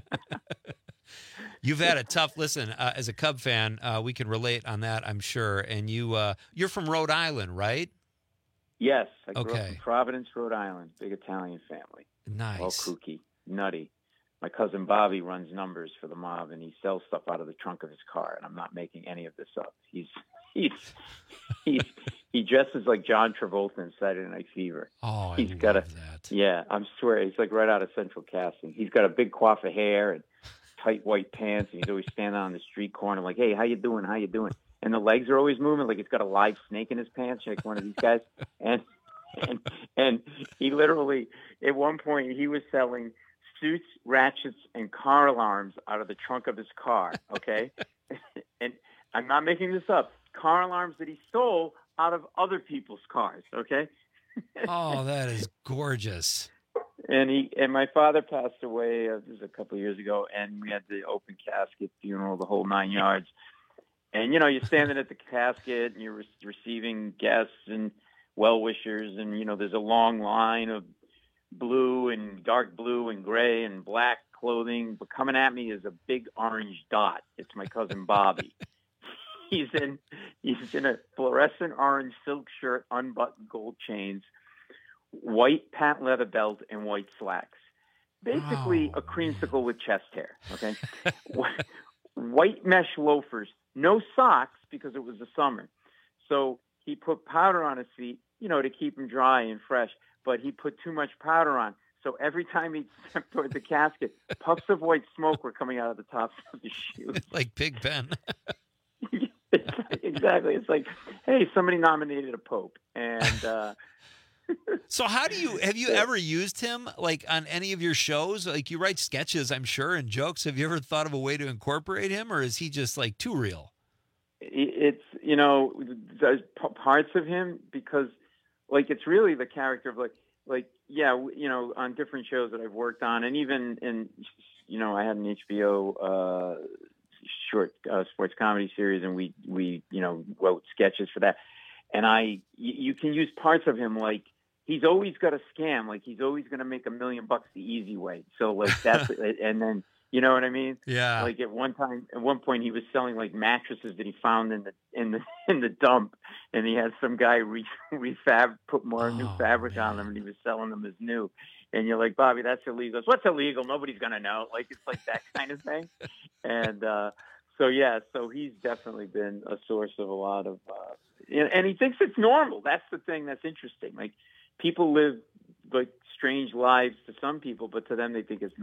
S17: You've had a tough listen. Uh, as a Cub fan, uh, we can relate on that, I'm sure. And you, uh, you're from Rhode Island, right?
S8: Yes, I grew
S17: Okay.
S8: up in Providence, Rhode Island. Big Italian family.
S17: Nice.
S8: All kooky, nutty. My cousin Bobby runs numbers for the mob, and he sells stuff out of the trunk of his car. And I'm not making any of this up. He's he's he's he dresses like John Travolta in Saturday Night Fever.
S17: Oh, I
S8: he's
S17: love
S8: got a,
S17: that.
S8: Yeah, I'm swear he's like right out of Central Casting. He's got a big coif of hair and tight white pants, and he's always standing on the street corner like, "Hey, how you doing? How you doing?" And the legs are always moving like he's got a live snake in his pants, like one of these guys. And and and he literally, at one point, he was selling suits, ratchets, and car alarms out of the trunk of his car. Okay, and I'm not making this up. Car alarms that he stole out of other people's cars. Okay.
S17: Oh, that is gorgeous.
S8: And he and my father passed away. Uh, this was a couple of years ago, and we had the open casket funeral, the whole nine yards. And you know, you're standing at the casket, and you're re- receiving guests and well wishers, and you know, there's a long line of blue and dark blue and gray and black clothing. But coming at me is a big orange dot. It's my cousin Bobby. he's in he's in a fluorescent orange silk shirt, unbuttoned gold chains, white patent leather belt, and white slacks. Basically,
S17: oh,
S8: a creamsicle with chest hair. Okay, white mesh loafers, no socks because it was the summer. So he put powder on his feet, you know, to keep them dry and fresh. But he put too much powder on. So every time he stepped toward the casket, puffs of white smoke were coming out of the tops of his shoes.
S17: Like Big Ben.
S8: Exactly. It's like, hey, somebody nominated a pope, and. Uh,
S17: So how do you, have you ever used him like on any of your shows? Like you write sketches, I'm sure, and jokes. Have you ever thought of a way to incorporate him, or is he just like too real?
S8: It's, you know, there's parts of him because like, it's really the character of like, like, yeah, you know, on different shows that I've worked on, and even in, you know, I had an H B O uh, short uh, sports comedy series, and we, we, you know, wrote sketches for that. And I, you can use parts of him like, he's always got a scam. Like he's always going to make a million bucks the easy way. So like that's, and then, you know what I mean?
S17: Yeah.
S8: Like at one time, at one point he was selling like mattresses that he found in the, in the, in the dump. And he had some guy re, refab, put more
S17: Oh,
S8: new fabric on them, and he was selling them as new. And you're like, Bobby, that's illegal. What's illegal? Nobody's going to know. Like, it's like that kind of thing. And, uh, so yeah, so he's definitely been a source of a lot of, uh, and, and he thinks it's normal. That's the thing that's interesting. Like, people live like strange lives to some people, but to them they think it's normal.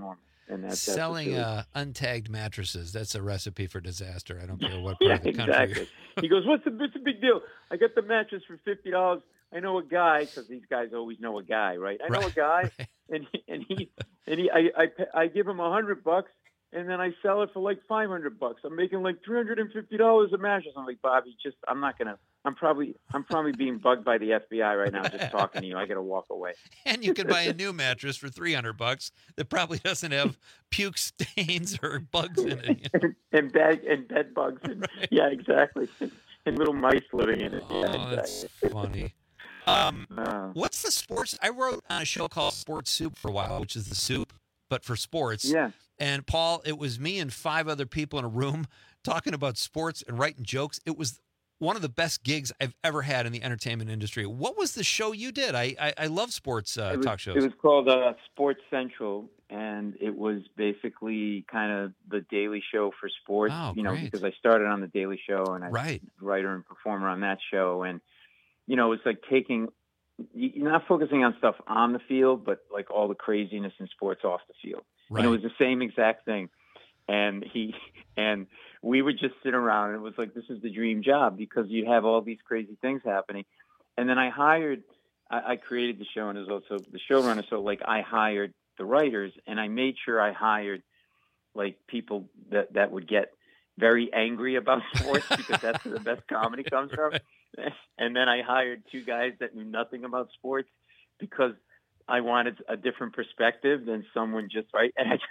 S8: And that's
S17: Selling
S8: that's
S17: uh, untagged mattresses. That's a recipe for disaster. I don't care what part
S8: yeah,
S17: of the country.
S8: exactly. He goes, what's the, what's the big deal? I got the mattress for fifty dollars. I know a guy, because these guys always know a guy, right? I know
S17: Right,
S8: a guy,
S17: right.
S8: and he, and he, and he, I, I, I give him a hundred bucks, and then I sell it for like five hundred bucks. I'm making like three hundred and fifty dollars a mattress. I'm like, Bobby, just, I'm not gonna. I'm probably, I'm probably being bugged by the F B I right now, just talking to you. I got to walk away.
S17: And you can buy a new mattress for three hundred bucks that probably doesn't have puke stains or bugs in it. You know?
S8: and bed and bed bugs. And,
S17: Right.
S8: Yeah, exactly. And little mice living in it.
S17: Oh,
S8: Yeah,
S17: that's
S8: exactly.
S17: funny. Um,
S8: Uh,
S17: what's the sports? I wrote on a show called Sports Soup for a while, which is the soup, but for sports.
S8: Yeah.
S17: And Paul, it was me and five other people in a room talking about sports and writing jokes. It was one of the best gigs I've ever had in the entertainment industry. What was the show you did? I I, I love sports uh,
S8: it was,
S17: talk shows.
S8: It was called uh, Sports Central, and it was basically kind of the Daily Show for sports.
S17: Oh,
S8: you know,
S17: great.
S8: because I started on the Daily Show, and I
S17: Right.
S8: was a writer and performer on that show, and you know, it's like taking. You're not focusing on stuff on the field, but like all the craziness in sports off the field.
S17: Right.
S8: And it was the same exact thing. And he and we would just sit around, and it was like, this is the dream job, because you have all these crazy things happening. And then I hired, I, I created the show, and it was also the showrunner. So like I hired the writers, and I made sure I hired like people that, that would get very angry about sports, because that's where the best comedy comes from. And then I hired two guys that knew nothing about sports, because I wanted a different perspective than someone just right. And I,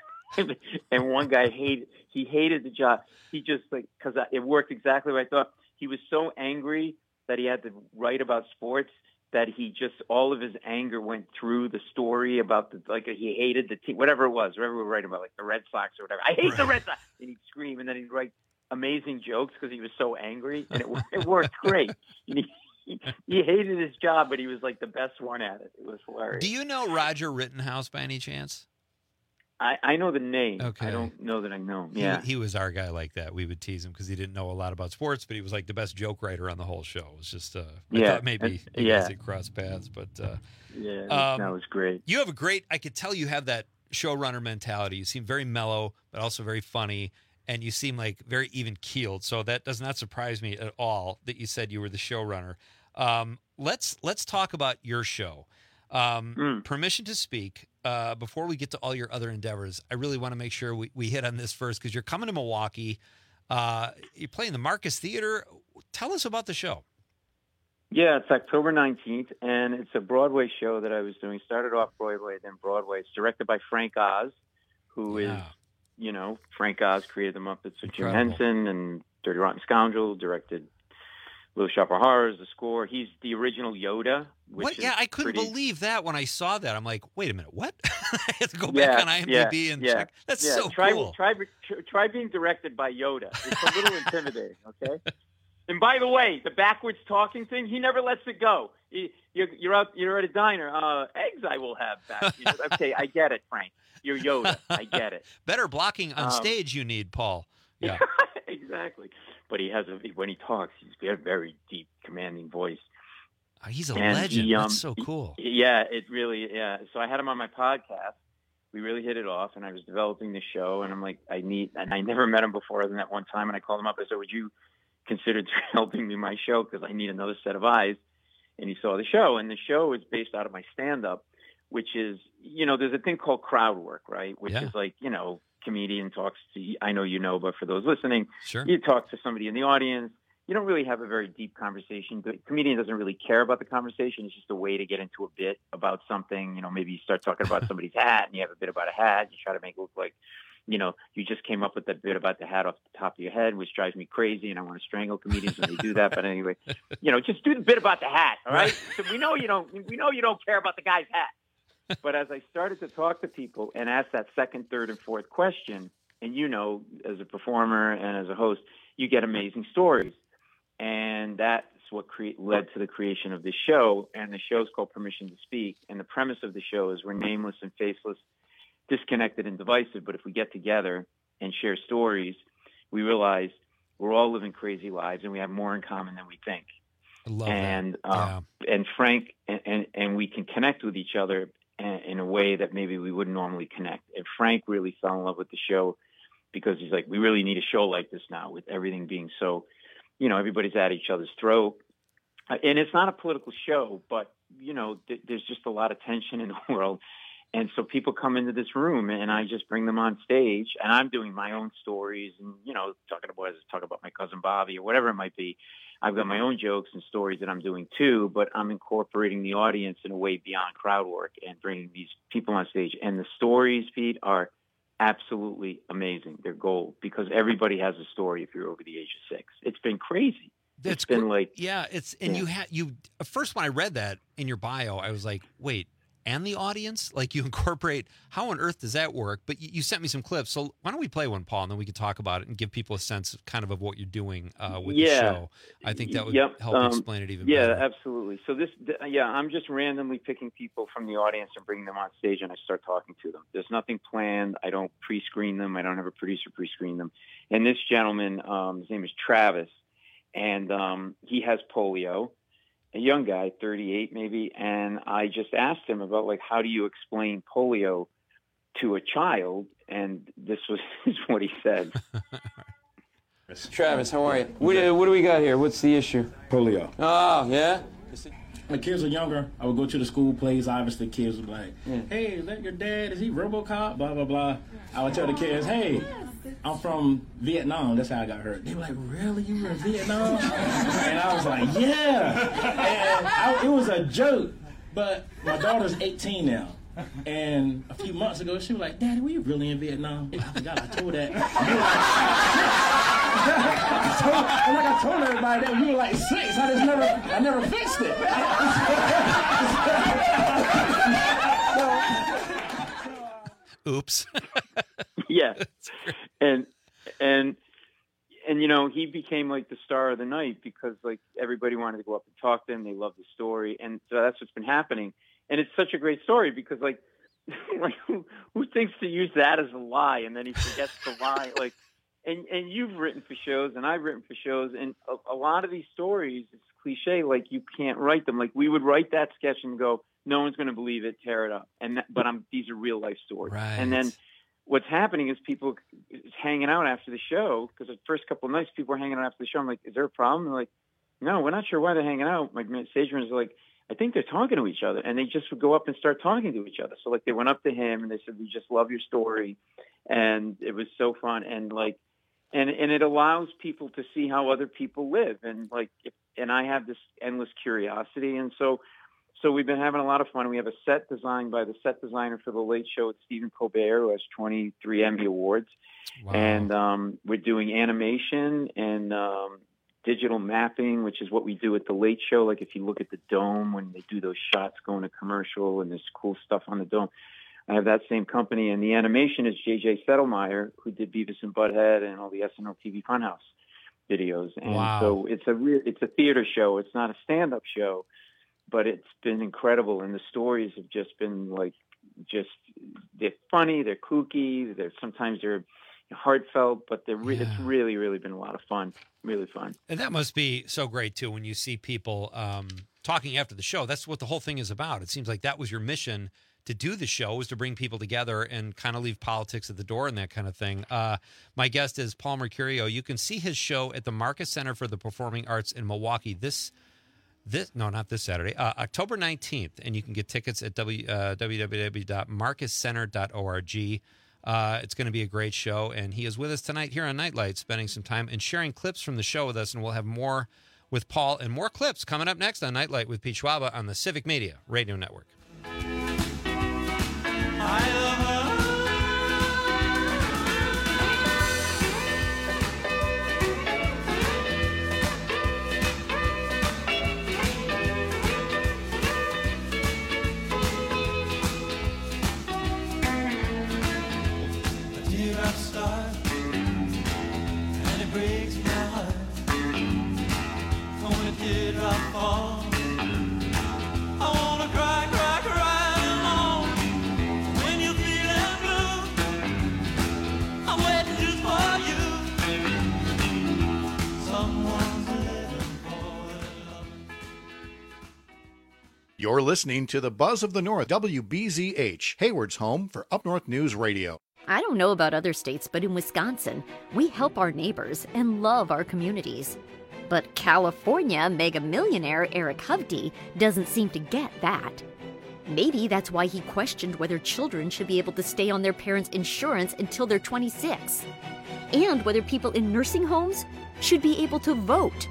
S8: and one guy hated, he hated the job. He just like, cause it worked exactly what I thought. He was so angry that he had to write about sports that he just, all of his anger went through the story about the, like he hated the team, whatever it was, whatever we were writing about, like the Red Sox or whatever. I hate right. the Red Sox. And he'd scream, and then he'd write amazing jokes because he was so angry, and it, it worked great. He, he, he hated his job, but he was like the best one at it. It was hilarious.
S17: Do you know Roger Rittenhouse by any chance?
S8: I, I know the name.
S17: Okay.
S8: I don't know that I know him.
S17: He-
S8: Yeah.
S17: He, was our guy like that. We would tease him because he didn't know a lot about sports, but he was like the best joke writer on the whole show. It was just, uh, I
S8: Yeah.
S17: thought maybe
S8: And-
S17: you
S8: yeah.
S17: guys had crossed paths, but, uh,
S8: Yeah,
S17: um,
S8: that was great.
S17: You have a great, I could tell you have that showrunner mentality. You seem very mellow, but also very funny, and you seem like very even keeled. So that does not surprise me at all that you said you were the showrunner. Um, let's let's talk about your show. Um,
S8: Mm.
S17: Permission to Speak. Uh, before we get to all your other endeavors, I really want to make sure we, we hit on this first, because you're coming to Milwaukee. Uh, you're playing the Marcus Theater. Tell us about the show.
S8: Yeah, it's October nineteenth, and it's a Broadway show that I was doing. Started off Broadway, then Broadway. It's directed by Frank Oz, who is,
S17: Yeah.
S8: you know, Frank Oz created the Muppets with Jim
S17: Incredible.
S8: Henson and Dirty Rotten Scoundrel, directed Little Shop of Horrors, the score. He's the original Yoda. Which
S17: What?
S8: is
S17: Yeah, I couldn't
S8: pretty-
S17: believe that when I saw that. I'm like, wait a minute, what? I had to go
S8: Yeah,
S17: back on IMDb
S8: yeah,
S17: and
S8: yeah,
S17: check. That's
S8: yeah.
S17: so
S8: try,
S17: cool.
S8: Try, try, try being directed by Yoda. It's a little intimidating, okay? And by the way, the backwards talking thing, he never lets it go. He, you're, you're out, you're at a diner. Uh, eggs I will have back. You know, okay, I get it, Frank. You're Yoda. I get it.
S17: Better blocking on
S8: Um,
S17: stage you need, Paul. Yeah.
S8: Exactly. But he has a when he talks, he's got a very deep, commanding voice.
S17: Oh, he's a
S8: And
S17: legend.
S8: he, um,
S17: That's so cool.
S8: Yeah, it really. Yeah. So I had him on my podcast. We really hit it off, and I was developing the show, and I'm like, I need, and I never met him before other than that one time, and I called him up. I said, would you consider helping me my show, because I need another set of eyes? And he saw the show, and the show is based out of my stand-up, which is, you know, there's a thing called crowd work, right? Which
S17: Yeah.
S8: is like, you know, comedian talks to, I know you know, but for those listening,
S17: Sure.
S8: you talk to somebody in the audience. You don't really have a very deep conversation. The comedian doesn't really care about the conversation. It's just a way to get into a bit about something. You know, maybe you start talking about somebody's hat, and you have a bit about a hat. You try to make it look like, you know, you just came up with that bit about the hat off the top of your head, which drives me crazy, and I want to strangle comedians when they do that. But anyway, you know, just do the bit about the hat, all right? So we know you don't. We know you don't care about the guy's hat. But as I started to talk to people and ask that second, third, and fourth question, and you know, as a performer and as a host, you get amazing stories. And that's what cre- led to the creation of this show. And the show's called Permission to Speak. And the premise of the show is we're nameless and faceless, disconnected and divisive. But if we get together and share stories, we realize we're all living crazy lives, and we have more in common than we think.
S17: I love
S8: and
S17: that.
S8: um, and Frank and, and and we can connect with each other, and, in a way that maybe we wouldn't normally connect. And Frank really fell in love with the show because he's like, we really need a show like this now with everything being so, you know, everybody's at each other's throat. Uh, and it's not a political show, but, you know, th- there's just a lot of tension in the world. And so people come into this room and I just bring them on stage and I'm doing my own stories and, you know, talking about, talk about my cousin Bobby or whatever it might be. I've got my own jokes and stories that I'm doing too, but I'm incorporating the audience in a way beyond crowd work and bringing these people on stage. And the stories, Pete, are absolutely amazing. They're gold because everybody has a story if you're over the age of six. It's been crazy.
S17: That's
S8: it's been
S17: gr-
S8: like,
S17: yeah, it's, and
S8: yeah.
S17: you had, you, first when I read that in your bio, I was like, wait, and the audience, like you incorporate, how on earth does that work? But you, you sent me some clips. So why don't we play one, Paul, and then we can talk about it and give people a sense of kind of, of what you're doing uh, with
S8: yeah.
S17: the show. I think that would
S8: yep.
S17: help
S8: um,
S17: explain it even
S8: yeah,
S17: better.
S8: Yeah, absolutely. So this, th- yeah, I'm just randomly picking people from the audience and bringing them on stage and I start talking to them. There's nothing planned. I don't pre-screen them. I don't have a producer pre-screen them. And this gentleman, um, his name is Travis, and um, he has polio. A young guy, thirty-eight maybe, and I just asked him about, like, how do you explain polio to a child? And this was this is what he said.
S6: Travis, how are you? What, uh, what do we got here? What's the issue?
S9: Polio.
S6: Oh, yeah?
S9: When kids are younger, I would go to the school plays. Obviously, kids would be like,
S6: Yeah.
S9: hey, is that your dad? Is he RoboCop? Blah, blah, blah. I would tell the kids, hey, I'm from Vietnam. That's how I got hurt. They were like, really? You were in Vietnam? And I was like, yeah. And I, it was a joke. But my daughter's eighteen now. And a few months ago, she was like, Daddy, were you really in Vietnam? I forgot I told that. I told, and like I told everybody that we were like six. I just never, I never fixed it.
S17: Oops.
S8: Yeah. And, and, and, you know, he became like the star of the night because like everybody wanted to go up and talk to him. They loved the story. And so that's what's been happening. And it's such a great story because like, like who, who thinks to use that as a lie and then he forgets to lie? Like, and, and you've written for shows and I've written for shows and a, a lot of these stories, it's cliche, like you can't write them. Like we would write that sketch and go, no one's going to believe it, tear it up. And that, but I'm, these are real life stories.
S17: Right.
S8: And then what's happening is people hanging out after the show because the first couple of nights people were hanging out after the show. I'm like, is there a problem? They're like, no, we're not sure why they're hanging out. My stage managers are like, I think they're talking to each other, and they just would go up and start talking to each other. So like they went up to him and they said, we just love your story. And it was so fun. And like, and, and it allows people to see how other people live. And like, if, and I have this endless curiosity. And so, so we've been having a lot of fun. We have a set designed by the set designer for The Late Show with Stephen Colbert, who has twenty-three Emmy Awards.
S17: Wow.
S8: And um, we're doing animation and, um, digital mapping, which is what we do at The Late Show. Like if you look at the dome when they do those shots going to commercial and there's cool stuff on the dome, I have that same company. And the animation is J J Settlemeyer, who did Beavis and Butthead and all the S N L T V Funhouse videos. And
S17: Wow.
S8: so it's a real, it's a theater show. It's not a stand-up show, but it's been incredible. And the stories have just been like, just, they're funny, they're kooky, they're sometimes they're heartfelt, but they're re-
S17: Yeah.
S8: it's really, really been a lot of fun. Really fun.
S17: And that must be so great, too, when you see people um, talking after the show. That's what the whole thing is about. It seems like that was your mission to do the show, was to bring people together and kind of leave politics at the door and that kind of thing. Uh, my guest is Paul Mercurio. You can see his show at the Marcus Center for the Performing Arts in Milwaukee this This no, not this Saturday, uh, October nineteenth, and you can get tickets at w, uh, w w w dot marcus center dot org. Uh, it's going to be a great show, and he is with us tonight here on Nightlight, spending some time and sharing clips from the show with us, and we'll have more with Paul and more clips coming up next on Nightlight with Pete Schwaba on the Civic Media Radio Network.
S7: I wanna cry, cry, cry.
S11: You're listening to the Buzz of the North, W B Z H, Hayward's home for Up North News Radio.
S12: I don't know about other states, but in Wisconsin, we help our neighbors and love our communities. But California mega millionaire Eric Hovde doesn't seem to get that. Maybe that's why he questioned whether children should be able to stay on their parents' insurance until they're twenty-six, and whether people in nursing homes should be able to vote.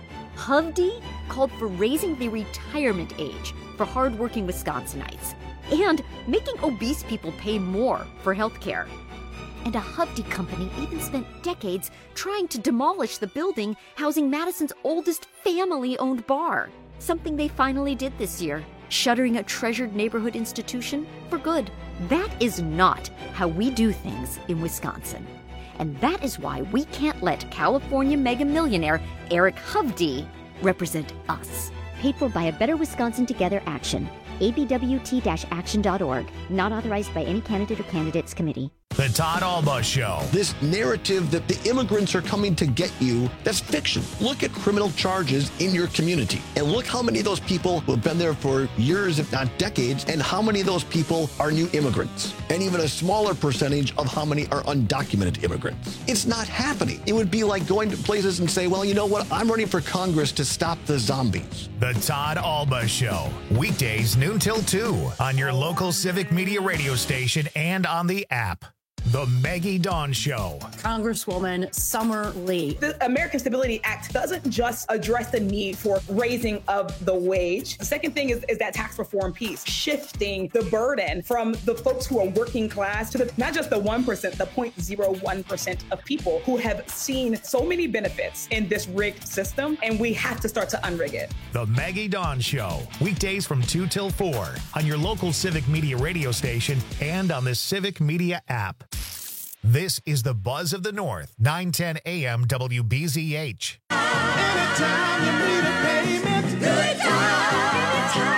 S12: Hovde called for raising the retirement age for hardworking Wisconsinites and making obese people pay more for health care. And a Hovde company even spent decades trying to demolish the building housing Madison's oldest family-owned bar, something they finally did this year, shuttering a treasured neighborhood institution for good. That is not how we do things in Wisconsin. And that is why we can't let California mega millionaire Eric Hovde represent us.
S14: Paid for by a Better Wisconsin Together action. A B W T action dot org. Not authorized by any candidate or candidates committee.
S1: The Todd Alba Show.
S24: This narrative that the immigrants are coming to get you, that's fiction. Look at criminal charges in your community and look how many of those people who have been there for years, if not decades, and how many of those people are new immigrants, and even a smaller percentage of how many are undocumented immigrants. It's not happening. It would be like going to places and say, well, you know what? I'm running for Congress to stop the zombies.
S1: The Todd Alba Show. Weekdays noon till two on your local Civic Media radio station and on the app. The Maggie Dawn Show.
S13: Congresswoman Summer Lee.
S25: The American Stability Act doesn't just address the need for raising of the wage. The second thing is, is that tax reform piece, shifting the burden from the folks who are working class to the, not just the one percent, the zero point zero one percent of people who have seen so many benefits in this rigged system, and we have to start to unrig it.
S1: The Maggie Dawn Show. Weekdays from two till four on your local Civic Media radio station and on the Civic Media app. This is the Buzz of the North, nine ten A M W B Z H.
S7: Anytime you need a payment, good time.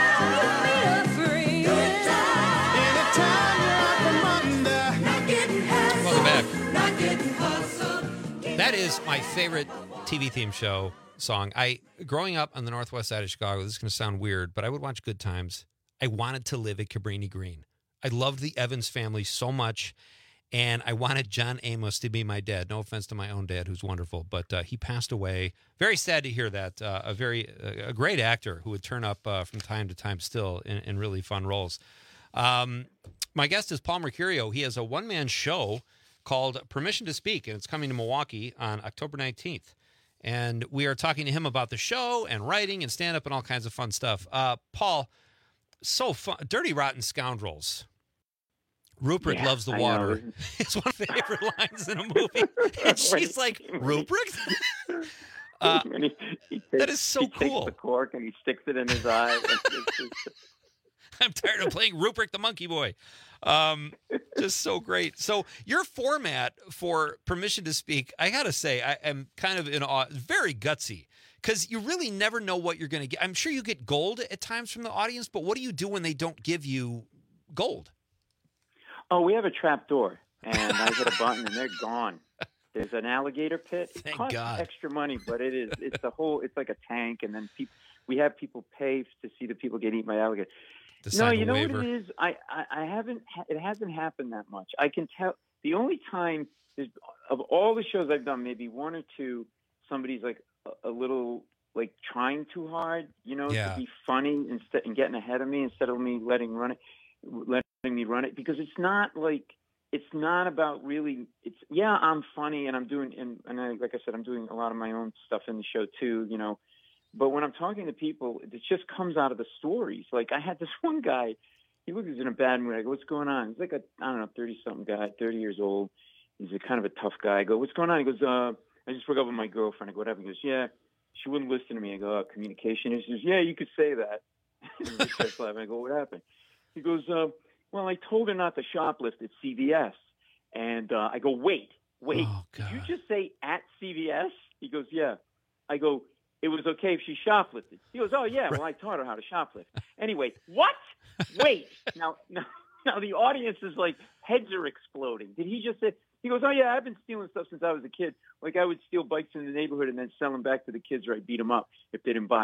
S7: Anytime you need a free, good time. Anytime you're out from under, not getting hassled.
S17: Welcome back.
S7: Not getting hustled.
S17: That is my favorite T V theme show song. I growing up on the northwest side of Chicago, this is going to sound weird, but I would watch Good Times. I wanted to live at Cabrini Green. I loved the Evans family so much. And I wanted John Amos to be my dad. No offense to my own dad, who's wonderful, but uh, he passed away. Very sad to hear that. Uh, a very uh, a great actor who would turn up uh, from time to time still in, in really fun roles. Um, my guest is Paul Mercurio. He has a one-man show called Permission to Speak, and it's coming to Milwaukee on October nineteenth. And we are talking to him about the show and writing and stand-up and all kinds of fun stuff. Uh, Paul, so fun. Dirty Rotten Scoundrels. Rupert
S8: yeah,
S17: loves the
S8: I
S17: water. It's one of my favorite lines in a movie. And she's like, Rupert? uh,
S8: he, he takes,
S17: that is so
S8: he
S17: cool.
S8: Takes the cork and he sticks it in his eye.
S17: I'm tired of playing Rupert the Monkey Boy. Um, just so great. So your format for Permission to Speak, I got to say, I am kind of in awe, very gutsy. Because you really never know what you're going to get. I'm sure you get gold at times from the audience, but what do you do when they don't give you gold?
S8: Oh, we have a trap door, and I hit a button, and they're gone. There's an alligator pit. It
S17: Thank
S8: costs
S17: God.
S8: extra money, but it is. It's a whole. It's like a tank, and then people. We have people pay to see the people get eaten by alligators.
S17: To
S8: No,
S17: sign
S8: you
S17: a
S8: know
S17: waiver.
S8: what it is. I, I, I haven't. It hasn't happened that much. I can tell. The only time is of all the shows I've done, maybe one or two, somebody's like a, a little like trying too hard, you know,
S17: Yeah.
S8: to be funny instead and getting ahead of me instead of me letting run it, letting me run it because it's not like. It's not about really. It's yeah, I'm funny and I'm doing and, and I, like I said, I'm doing a lot of my own stuff in the show too, you know. But when I'm talking to people, it just comes out of the stories. Like I had this one guy, he was in a bad mood. I go, "What's going on?" He's like a I don't know, thirty something guy, thirty years old. He's a kind of a tough guy. I go, "What's going on?" He goes, "Uh, I just broke up with my girlfriend." I go, "Whatever." He goes, "Yeah, she wouldn't listen to me." I go, oh, "Communication issues." "Yeah, you could say that." And he starts laughing. I go, "What happened?" He goes, uh, "Well, I told her not to shoplift at C V S." And uh, I go, wait, wait,
S17: Oh,
S8: did you just say at C V S? He goes, yeah. I go, it was okay if she shoplifted. He goes, oh, yeah, well, I taught her how to shoplift. Anyway, what? Wait. now, now, now the audience is like, heads are exploding. Did he just say, he goes, oh, yeah, I've been stealing stuff since I was a kid. Like I would steal bikes in the neighborhood and then sell them back to the kids or I'd beat them up if they didn't buy them.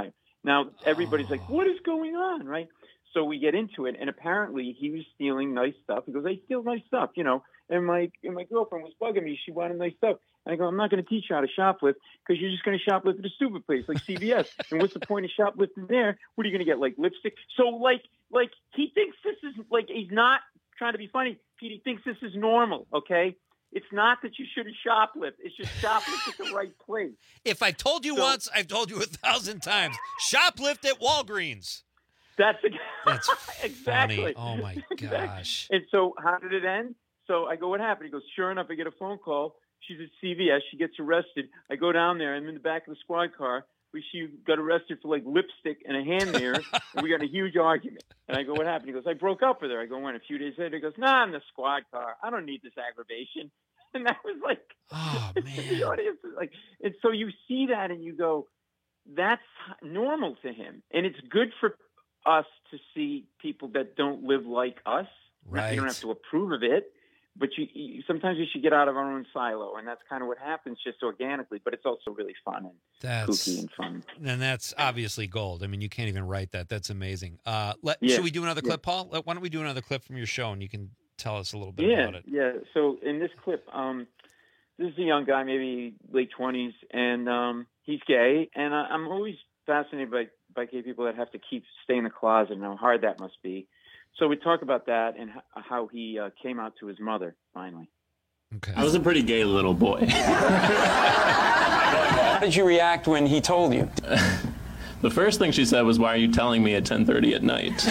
S8: Now everybody's like, what is going on, right? So we get into it, and apparently he was stealing nice stuff. He goes, I steal nice stuff, you know. And my and my girlfriend was bugging me. She wanted nice stuff. And I go, I'm not going to teach you how to shoplift because you're just going to shoplift at a stupid place like C V S. And what's the point of shoplifting there? What are you going to get, like lipstick? So like like he thinks this is like he's not trying to be funny. He thinks this is normal. Okay. It's not that you shouldn't shoplift. It's just shoplift at the right place.
S17: If I've told you so, once, I've told you a thousand times. Shoplift at Walgreens.
S8: That's,
S17: that's
S8: exactly.
S17: Funny. Oh, my gosh.
S8: And so how did it end? So I go, what happened? He goes, sure enough, I get a phone call. She's at C V S. She gets arrested. I go down there. I'm in the back of the squad car. We, she got arrested for, like, lipstick and a hand mirror, and we got in a huge argument. And I go, what happened? He goes, I broke up with her. I go, when? A few days later, he goes, nah, I'm in the squad car. I don't need this aggravation. And that was like,
S17: oh, man.
S8: The audience is like, and so you see that and you go, that's normal to him. And it's good for us to see people that don't live like us.
S17: Right.
S8: You don't have to approve of it, but you, you sometimes we should get out of our own silo. And that's kind of what happens just organically, but it's also really fun and
S17: that's,
S8: kooky and fun.
S17: And that's obviously gold. I mean, you can't even write that. That's amazing. Uh, let,
S8: yeah.
S17: Should we do another clip,
S8: yeah.
S17: Paul? Why don't we do another clip from your show and you can tell us a little bit
S8: yeah,
S17: about it.
S8: Yeah. So in this clip, um, this is a young guy, maybe late twenties, and um, he's gay. And I, I'm always fascinated by, by gay people that have to keep stay in the closet and how hard that must be. So we talk about that and h- how he uh, came out to his mother finally.
S17: Okay.
S3: I was a pretty gay little boy.
S6: How did you react when he told you?
S3: The first thing she said was, "Why are you telling me at ten thirty at night?"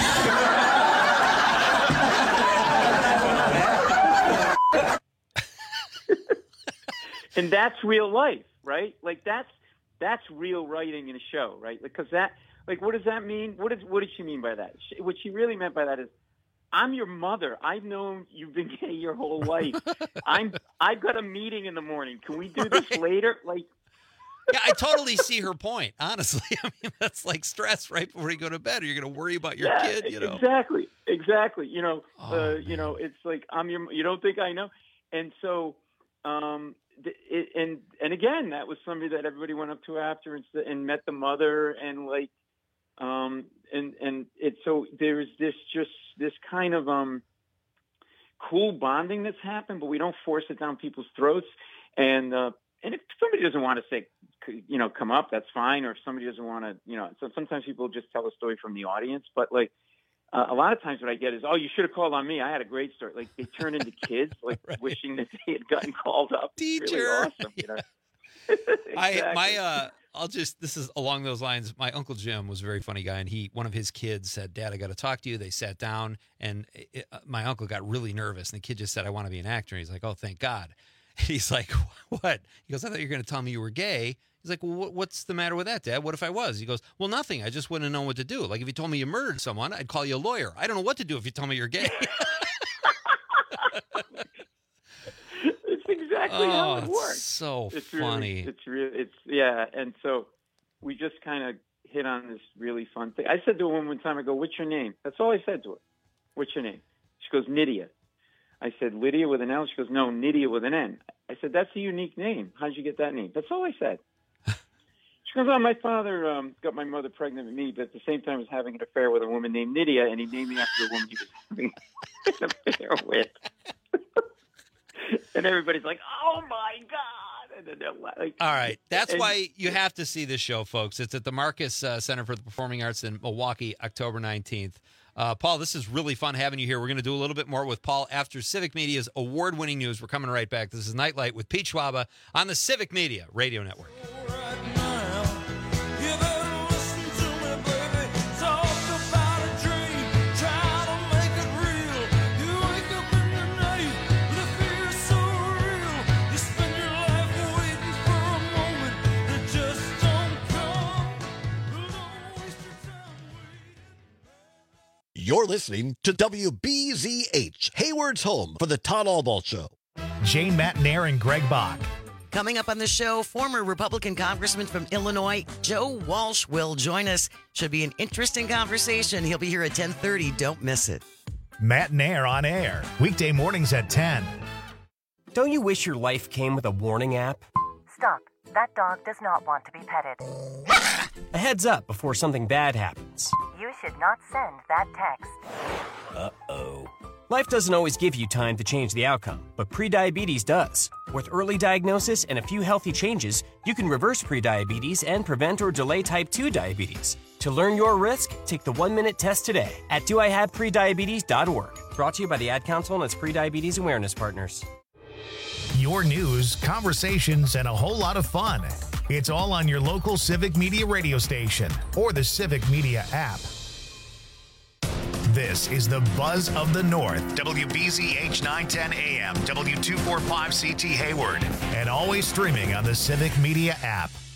S8: And that's real life, right? Like that's that's real writing in a show, right? Because that, like, what does that mean? What is what did she mean by that? She, what she really meant by that is, I'm your mother. I've known you've been gay your whole life. I'm I've got a meeting in the morning. Can we do this right. later? Like,
S17: yeah, I totally see her point. Honestly, I mean that's like stress right before you go to bed. Or you're going to worry about your
S8: yeah,
S17: kid. You know
S8: exactly, exactly. You know,
S17: oh,
S8: uh, you know, it's like I'm your. You don't think I know? And so. Um, It, and and again, that was somebody that everybody went up to after and, and met the mother and like, um, and and it so there's this just this kind of um, cool bonding that's happened, but we don't force it down people's throats. And uh, and if somebody doesn't want to say, you know, come up, that's fine. Or if somebody doesn't want to, you know, so sometimes people just tell a story from the audience, but like. Uh, a lot of times what I get is, oh, you should have called on me. I had a great story. Like they turn into kids, like right. wishing that they had gotten called up.
S17: Teacher.
S8: It's really awesome. You know? Exactly.
S17: I my uh, I'll just this is along those lines. My Uncle Jim was a very funny guy, and he one of his kids said, "Dad, I got to talk to you." They sat down, and it, uh, my uncle got really nervous, and the kid just said, "I want to be an actor." And he's like, "Oh, thank God." And he's like, "What?" He goes, "I thought you were going to tell me you were gay." He's like, well, what's the matter with that, Dad? What if I was? He goes, well, nothing. I just wouldn't have known what to do. Like, if you told me you murdered someone, I'd call you a lawyer. I don't know what to do if you tell me you're gay.
S8: It's exactly
S17: oh,
S8: how it works.
S17: It's so
S8: it's
S17: funny.
S8: Really, it's really, it's yeah. And so we just kind of hit on this really fun thing. I said to a woman one time, I go, what's your name? That's all I said to her. What's your name? She goes, Nydia. I said, Lydia with an L? She goes, no, Nydia with an N. I said, that's a unique name. How'd you get that name? That's all I said. She goes, oh, my father um, got my mother pregnant with me, but at the same time was having an affair with a woman named Nydia, and he named me after the woman he was having an affair with. And everybody's like, oh, my God. And then they're like,
S17: all right. That's
S8: and,
S17: why you have to see this show, folks. It's at the Marcus uh, Center for the Performing Arts in Milwaukee, October nineteenth. Uh, Paul, this is really fun having you here. We're going to do a little bit more with Paul after Civic Media's award-winning news. We're coming right back. This is Nightlight with Pete Schwaba on the Civic Media Radio Network.
S24: You're listening to W B Z H, Hayward's home for the Todd Albaugh Show.
S1: Jane Matnair and Greg Bach.
S16: Coming up on the show, former Republican congressman from Illinois, Joe Walsh, will join us. Should be an interesting conversation. He'll be here at ten thirty. Don't miss it.
S1: Matnair on air, weekday mornings at ten.
S15: Don't you wish your life came with a warning app?
S19: Stop.
S2: That dog does not want to be petted.
S15: A heads up before something bad happens.
S2: You should not send that text.
S15: Uh-oh. Life doesn't always give you time to change the outcome, but prediabetes does. With early diagnosis and a few healthy changes, you can reverse prediabetes and prevent or delay type two diabetes. To learn your risk, take the one-minute test today at do I have prediabetes dot org. Brought to you by the Ad Council and its prediabetes awareness partners.
S1: Your news, conversations, and a whole lot of fun. It's all on your local Civic Media radio station or the Civic Media app. This is the Buzz of the North, W B Z H nine ten A M, W two forty-five C T Hayward, and always streaming on the Civic Media app.